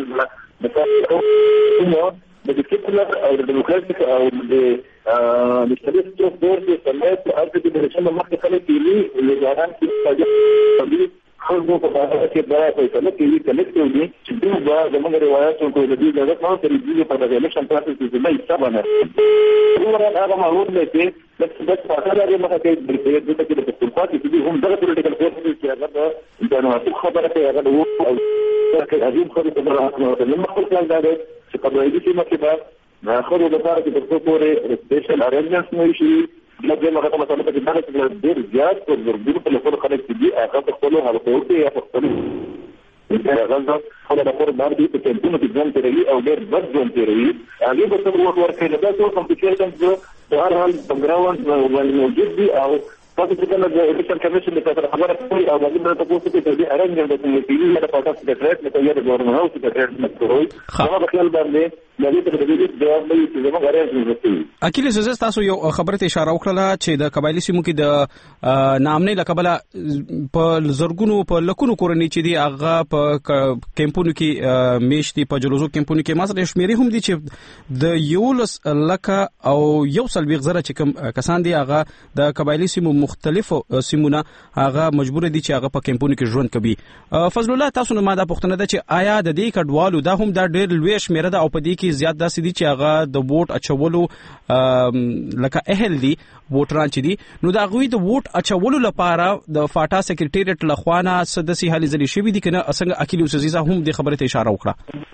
وزله د سیکولر او د ډیموکراټیک او د سټیټ فورس سمات ارته د رسمه مخکې خلک دي لږان کې خلکو په هغه کې دا فیصله کوي کلیکټیو دي چې دوی د موږ روایتونو کو د دې د نو تر دې په د الیکشن پروسس کې نه حسابونه ورته هغه معلوم دی چې د فاصله لري مخه کې د دې د پښتونخوا کې هم دغه پولیټیکل فورس چې هغه د خبره کوي هغه او عظیم خبره په راځي نو خپل پلان دا دی چې په دې کې مکه دا خو د لپاره چې په پورې سپیشل ارینجمنټس نه شي لکه هغه مثلا په دې کې ډېر زیات او ضروري په لور خلک دي هغه په خپل حالت کې یا په خپل غزه خو د کور باندې په ټینټونو کې ځان تیروي او ډېر بد ځان تیروي هغه به څنګه ورکړي دا ټول کمپلیکیشنز په هر حال بیکګراوند باندې موجود دي او تاسو څنګه د الیکشن کمیشن د تاسو خبره کوي او د دې تاسو ته د ارنګ د پیلي د پاتاس د ټریټ نه کوي د ګورنمنت هاوس د ټریټ نه کوي هغه په خپل باندې د دې په دې جواب دی چې زموږ ارنګ کوي اکیل زوز تاسو یو خبره ته اشاره وکړه چې د قبایلی سیمو کې د نامنې لقبله په زرګونو په لکونو کورنۍ چې دی هغه په کمپونو کې میشتي په جلوزو کمپونو کې مازه شمیرې هم دي چې د یولس لکه او یو سلوي غزره چې کوم کسان دي هغه د قبایلی سیمو مختلفو سیمونه هغه مجبور دي چې هغه په کمپونو کې ژوند کوي فضل الله تاسو نه ماده پوښتنه ده چې آیا د دې کډوالو دا هم د ډېر لوی شمیره ده او په دې کې زیات داسې دي چې هغه د ووټ اچولو لکه اهل دي ووټران چې دي نو دا غوي د ووټ اچولو لپاره د فاټا سیکریټریټ لخوانه سدسي حالي ځلې شوی دي کنه څنګه اکیل عزیزه هم د خبره ته اشاره وکړه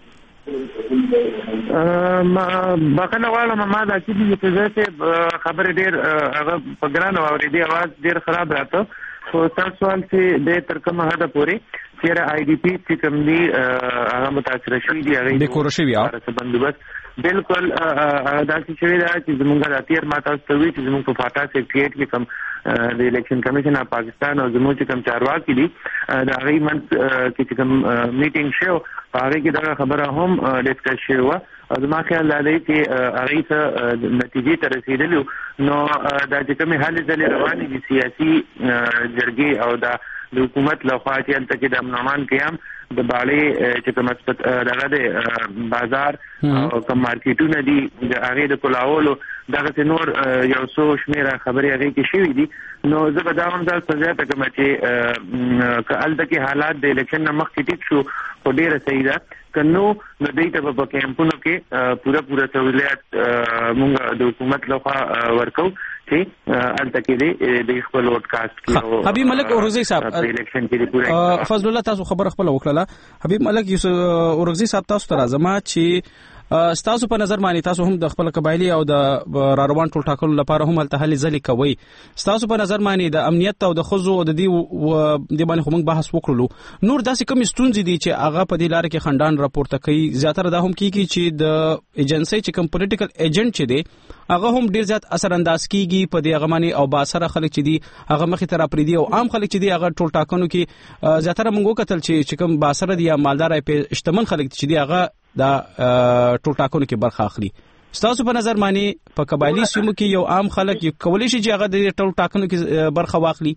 ما بخنه والا ما دا چې په ځکه خبره ډیر هغه په ګران او دې आवाज ډیر خراب راته خو تاسو سوال چې د تر کومه حد پورې چې آی ډی پی چې کوم دي هغه متاثر شوی دي هغه د کورشوي بندوبست بالکل دا چې دا چې زمونږ د تیر ماته ستوي چې زمونږ په فاټا سیکریټ کې کوم د الیکشن کمیشن اف پاکستان او زموږ چې کوم چارواکي دي دا غي منځ کې کوم میټینګ شو هغه کې دا خبره هم ډیسکس شوه او زما خیال دی چې هغه ته نتیجې ته رسیدلی نو دا چې کوم حل ځلې روانې دي سیاسي جرګې او د حکومت لخوا چې انت کې د امنمان قیام د باړې چې کوم مثبت دغه د بازار او کوم مارکیټونه دي د هغه د کلاولو دغه نور یو څو شمیره خبرې هغه کې شوې دي نو زه به دا هم د سزا ته کوم چې کال د حالات د الیکشن مخکې ټیک شو په ډیره صحیح ده کنو نو دې ته په کیمپونو کې پورا سہولت مونږ د حکومت لخوا ورکو چې انت کې د خپل ووټ کاست کې حبیب ملک اورغزی صاحب الیکشن کې پورا فضل الله تاسو خبر خپل وکړه حبیب ملک اورغزی صاحب تاسو ته راځم چې تاسو په نظر باندې تاسو هم د خپل قبایلی او د راروان ټول ټاکلو لپاره هم التحل ځلې کوي تاسو په نظر باندې د امنیت او د خزو د دې باندې هم بحث وکړو نور داسې کوم ستونزې دي چې هغه په دې لار کې خندان راپورته کوي زیاتره دا هم کیږي چې د ایجنسی چې کوم پولیټیکل ایجنټ چې دی هغه هم ډیر زیات اثر انداز کیږي په دې غمانی او باسره خلک چې دي هغه مخې ته راپریدي او عام خلک چې دي هغه ټول ټاکنو کې زیاتره موږ کتل چې کوم باسره دي یا مالدار په اشتمل خلک چې دي هغه دا ټول ټاکنو کې برخه اخلي ستاسو په نظر باندې په قبایلی سیمو کې یو عام خلک یو کولی شي چې هغه د ټول ټاکنو کې برخه واخلي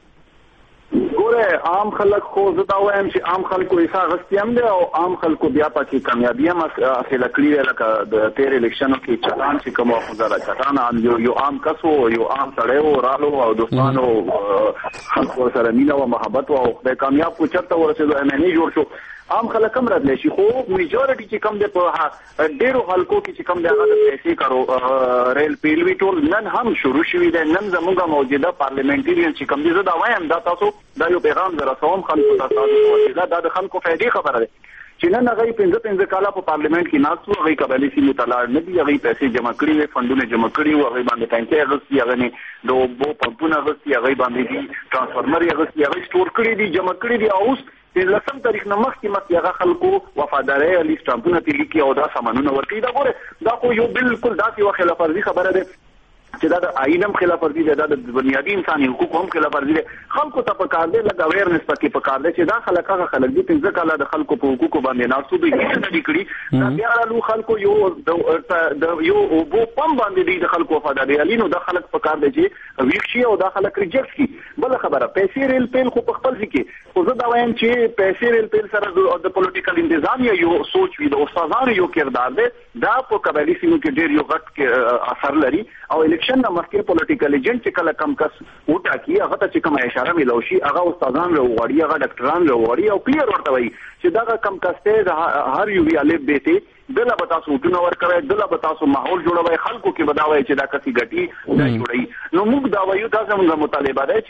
ګوره عام خلک خو زه دا وایم چې عام خلکو یې غوښتي هم دي او عام خلکو بیا پکې کامیابی هم حاصله کړې لکه د تیر الیکشنو کې چلان چې کوم خدای چلان یو عام کسو یو عام سړی و رالو او دوستانو خلکو سره مینه او محبت او خدای کامیاب کو چرته ورسېدو امني جوړ شو عام خلک هم راتلی شي خو میجورټي چې کم دی په ډیرو خلکو کې چې کم دی هغه د پیسې کارو ریل پیلوي ټول نن هم شروع شوي دی نن زموږ موجوده پارلیمنټریان چې کم دی زه دا وایم دا تاسو دا یو پیغام زه رسوم خلکو ته تاسو دا د خلکو فائدې خبره ده چې نن هغه 15 کاله په پارلیمنت کې ناست هغه قبایلی سیمو تلاړ نه دی هغه پیسې جمع کړي وي فندونه جمع کړي وو هغه باندې ټانکې اغستي هغه نه دو بو پمپونه اغستي هغه باندې دي ترانسفارمر اغستي هغه سٹور کړي دي جمع کړي دي اوس د لسم تاریخ نه مخکې هغه خلکو وفاداري علي سټامپونه تلیکي او دا سامانونه ورکړي دا ګوره دا خو یو بالکل داسې وخت خلاف ورزي خبره ده چې دا د آئین هم خلاف ورزي ده د بنیادی انساني حقوقو هم خلاف ورزي ده خلکو ته په کار دی لکه اویرنس پکې په کار دی چې دا خلک هغه خلک دي چې ځکه د خلکو په حقوقو باندې ناسو دي نه دي کړی دا بیا له خلکو یو یو وبو پم باندې دي د خلکو وفاداري علي نو دا خلک په کار دی چې ویښي او دا خلک ریجکټ کی بل خبره پیسې ریل پیل خو په خپل ځکه خو زه دا وایم چې پیسې ریل پیل سره د پولیټیکل انتظامیه یو سوچ وي د استادانو یو کردار دی دا په قبایلی سیمو کې ډېر یو غټ اثر لري او الیکشن نه مخکې پولیټیکل ایجنټ چې کله کم کس وټاکي هغه ته چې کوم اشاره ملو شي هغه استادان له وړي هغه ډاکټران له وړي او کلیر ورته وایي چې دا کم کس ته هر یو وی الف بیته دله به تاسو ټونه ورکوي دله به تاسو ماحول جوړوي خلکو کې بداوي چې دا کسي غټي دا جوړي نو موږ دا وایو دا زموږ مطالبه ده چې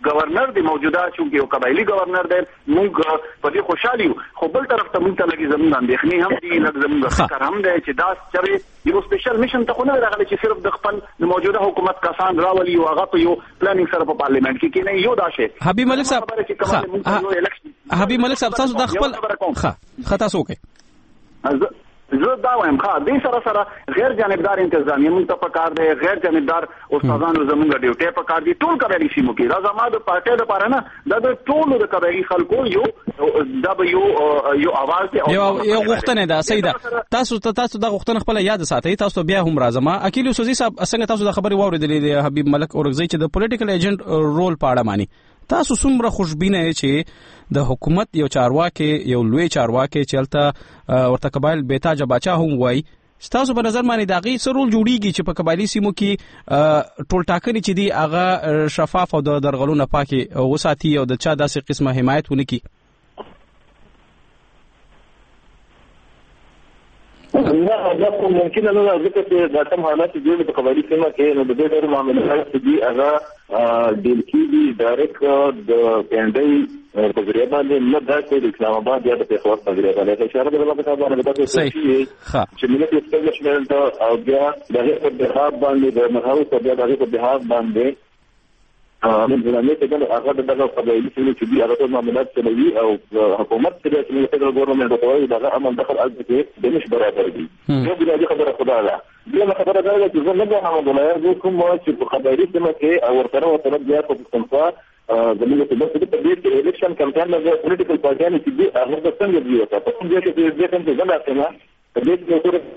گورنر دی موجوده چې یو قبایلی گورنر دی موږ په دې خوشحالي خو بل طرف ته موږ ته لګي زموږ اندېښنې هم دي لږ زموږ فکر هم دی چې دا چې یو سپیشل میشن ته خو نه راغلی چې صرف د خپل موجوده حکومت کسان راولي او هغه په یو پلانینګ سره په پارلیمنت کې کېنه یو دا شی. حبیب ملک صاحب حبیب ملک صاحب تاسو د خپل خطا سوکې زه دا وایم دې سره غیر جانبدار انتظامیه موږ ته پکار دی غیر جانبدار استادانو زموږ ډیوټي پکار دي ټول قبایلی سیمو کې دا زما د پارټي لپاره نه دا د ټولو د قبایلی خلکو یو आवाज دی یو غوښتنه ده سیده تاسو د غوښتنه خپل یاد ساتئ تاسو بیا هم راځم اکیلو سوزي صاحب څنګه تاسو د خبري واوریدلې د حبیب ملک اورغزی چې د پولیټیکل ایجنټ رول پاړه مانی تاسو څومره خوشبینه چې د حکومت یو چارواکي یو لوی چارواکي چلته ورته قبایل بیتاج بچا هم وای تاسو په نظر باندې داغي سرول جوړیږي چې په قبایلی سیمو کې ټول ټاکنې چې دی هغه شفاف او د درغلونه پاکي وساتي او د چا داسې قسمه حمایت ونکي. نه دا کوم ممکن نه ځکه چې دا کوم حالات چې په قبایلی سیمه کې نو د دې ډېر معاملات چې دی هغه ډیل کېږي ډایرکټ د پینډي په ذریعہ باندې نه دا چې اسلام آباد یا د پیښور په ذریعہ باندې اشاره د لږه باندې دا چې ملت استابلیشمنت او بیا د هغه په بهاب باندې د مرحله په بیا د هغه په بهاب باندې من ځانې ته د هغه د قبایلی سیمه چې دی هغه معاملات کوي او حکومت چې د فدرال ګورنمنت کوي دا عمل دخل البته د مش برابر دي یو بل خبره خدا ده بیا خبره ده چې زه نه غواړم ولایت کوم چې په قبایلی سیمه کې او ورته بیا په څنګه زموږ په دغه په دې الیکشن کمپاین د پولیټیکل پارټیانو چې دی هغه څنګه دی په کوم ځای کې د دې څنګه ځنه په دې کې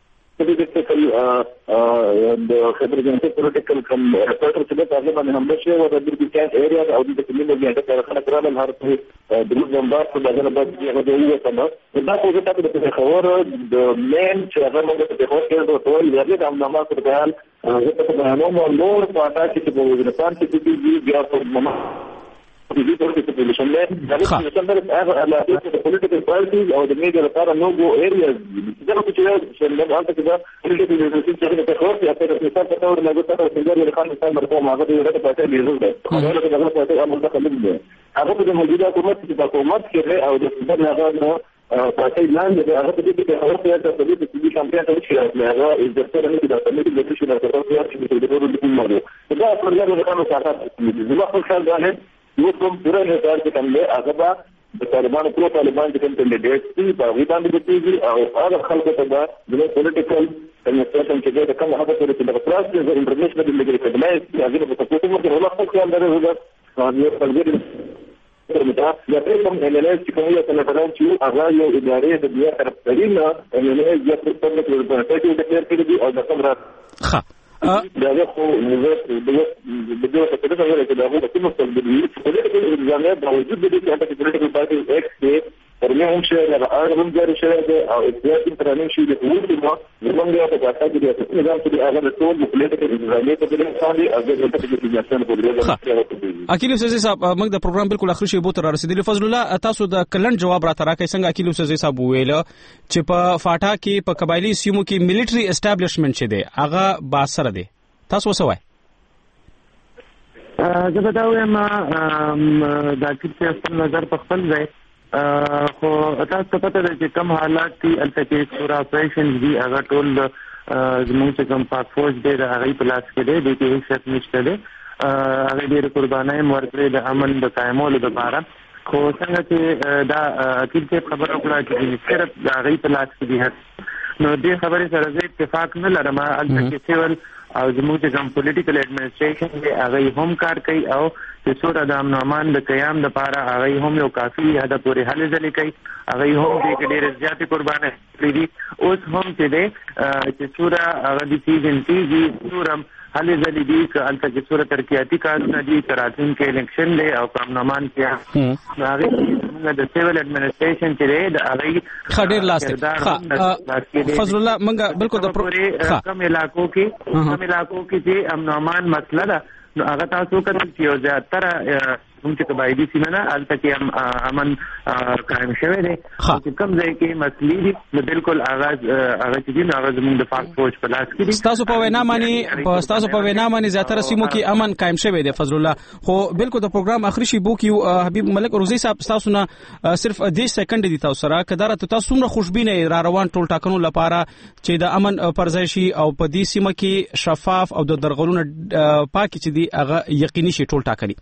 د خبرګونته پروتوکول کوم راپورټ چې د هغه باندې هم شي او د دې کې ایریا او د کمیونټي د خلک راغلل هر څه د نمبر په دغه باندې هغه دی وته دا خو ته د خبر د مین چې هغه موږ ته خو کې د ټول یې د امنامه په ډول هغه په بیانونو نور په اړه چې په وزارت کې دي بیا په د دې په اړه چې څنګه د څنګه د پولیټیکل پارټیز او د میډیا لپاره نوګو ایریاز دا چې څنګه حالت کې دا پولیټیکل چې په خور کې په مثال په تور نه غوښتل څنګه د خان مثال مرکو ماغه د یوه پاتې لیدل ده هغه د هغه پاتې عمل دخل دي هغه د موجوده حکومت چې د حکومت کې او د صدر هغه پاتې لاندې هغه د دې په اړه ته د دې کمپاین ته چې هغه عزت نه دي د کمیټې د شي د تاسو چې د ډېرو د موضوع دا خپل ځای د قانون ساتل دي زما خپل خیال ده یو کوم پوره نه کار چې کوم له هغه د طالبانو پرو طالبان د کوم کینډیډیټ دي په وی باندې دي او هغه خلکو ته د پولیټیکل کنسټرکشن کې د کوم هغه څه چې د پروسس د انټرنیشنل لیګل کډلای چې هغه په تاسو کې موږ خپل خیال درو دا یو پرګری ترمتا یا کوم انالیز چې کومه تلفون چې هغه یو ادارې د بیا طرفداري نه انالیز یا په څنګه کې د پروسس د کلیر کړي او د کوم دا خو د دې په توګه چې دا هغه د کوم څه د دې په دې کې ځانګړي د وجود د دې چې پولیټیکل پارټي ایکس دی پرمهم شي دا اړوند جاري شوی دی او سیاسي ترانیم شي د ټول زمونږ په تاسو کې د نظام چې هغه ټول پولیټیکل انتظامیه په دې باندې هغه د تکنیکاسيون په ډول اکیلو سوزي صاحب موږ د پروګرام بالکل اخر شی بوتر رسیدلی فضل الله تاسو د کلن جواب را تراکې څنګه اکیلو سوزي صاحب ویل چې په فاټا کې په قبایلی سیمو کې ملټری اسټابلیشمنت شه دی هغه باسر دی تاسو وسوي زه به دا وایم دا چې خپل نظر په خپل ځای خو تاسو ته پته ده چې کوم حالات دي البته چې سورا اپریشن دي هغه ټول زموږ چې کوم پاک فوج دی د هغه په لاس کې دی د کې هیڅ شک نشته دی هغه ډېر قربانای ورکړي د امن د قائمولو لپاره خو څنګه چې دا چې خبره وکړه چې صرف د هغه په لاس کې دی نو دې خبرې سره زه اتفاق نه لرم البته چې سیول او زموږ د کوم پولیټیکل اډمنسټریشن دی هغه هم کار کوي او چې څوره د امن امان د قیام لپاره هغه هم یو کافي حد پورې هلې ځلې کوي هغه هم د ډېر زیاتې قرباني کړې دي اوس هم چې دی چې څوره هغه د سیزن تیږي څوره هلې ځلې دي که هلته چې څوره ترقیاتي کارونه دي که راتلونکی الیکشن دی او په امن امان کې هغې زموږ د سیول اډمنسټریشن چې دی د هغې ښه ډېر لاس فضل الله موږ بالکل د کم علاقو کې چې امن امان مسله ده نو هغه تاسو کتل چې یو زیاتره موږ چې قبایلی سیمه نه الته کې امن قائم شوی دی چې کوم ځای کې مسلې دي نو بالکل هغه چې دین هغه زموږ د پاک فوج په لاس کې دي. تاسو په وینا باندې زیاتره سیمو کې امن قائم شوی دی فضل الله، خو بالکل د پروګرام اخري شی بو کې حبیب ملک روزي صاحب تاسو نه صرف 10 سکند دي تاسو سره کدار ته تاسو څومره خوشبینه را روان ټول ټاکنو لپاره چې د امن پرځای شي او په دې سیمه کې شفاف او د درغلونو پاکي چې دي هغه یقیني شي ټول ټاکني.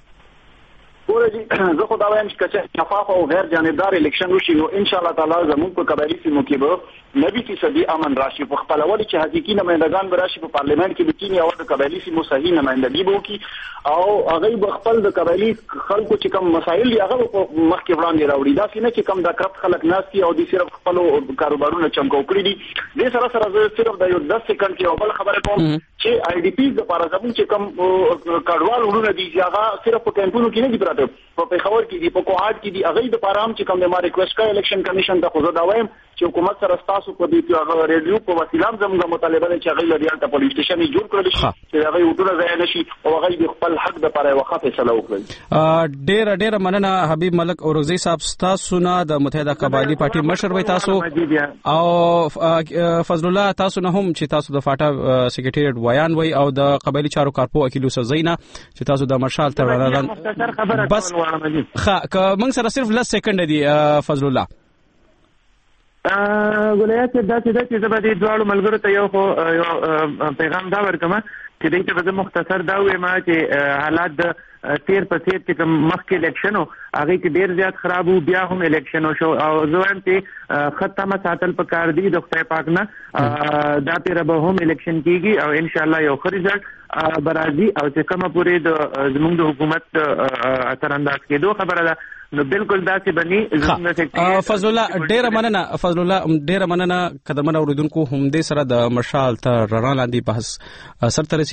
ورته زه خو دا وایم چې شفاف او غیر جانبدار الیکشن وشي نو ان شاء الله تعالی زموږ په قبایلی سیمو کې به 90% امن راشي. په خپل وړي چې حقيقي نمائندگان به راشي په پارلیمنت کې به کینی او د قبایلی سیمو صحیح نمائندګي به وکړي او هغه به خپل د قبایلی خلکو چې کوم مسایل دي هغه مخکې وړاندې راوړي. دا څنګه چې کوم د کرت خلک ناشتي او د صرف خپل کاروبارونه چمکو کړی دي. د سره زه صرف د یو 10 سکند کې اول خبره کوم چې آی ډی پی د لپاره زموږ چې کوم کډوال ورونه دي هغه صرف په کمپونو کې نه دي پراته په پیښور کې دي په کوهاټ کې دي هغه د پارام چې کوم د ما ریکوست کړ الیکشن کمیشن ته خو زه دا وایم چې حکومت سره تاسو په دې هغه ریډیو په وسیله زموږ مطالبه ده چې هغه لريال ته پولیس سټیشن جوړ کړل شي چې هغه وټونه ځای نشي او هغه د خپل حق د لپاره وخت فیصله وکړي. ډېر مننه حبیب ملک اورغزی صاحب تاسو نه د متحده قبایلی پارټي مشر وي تاسو او فضل الله تاسو نه هم چې تاسو د فاټا سیکریټریټ ویان وي او د قبایلی چارو کارپو اکیلو سزینا چې تاسو د مشال تر راغلل بس که موږ سره صرف 10 سکند دي فضل الله ګولیا چې دا چې زبدي دوړو ملګرو ته یو پیغام دا ورکم چې دغه په مختصر دا وایم چې حالات د تیر په تیر چې مخکې الیکشن هغه کې ډیر زیات خراب وو بیا هم الیکشن شو او ځوان ته ختمه ساتل په کار دی د خدای پاک نه دا پیر به هم الیکشن کیږي او ان شاء الله یو ښه رزلټ برازي او چې کومه پورې د زموږ د حکومت اثر انداز کېدو خبره ده نو بالکل دا چې بني فضل الله ډیر مننه قدمنه اوریدونکو هم دې سره د مشال تر رڼا لاندې بحث سر تر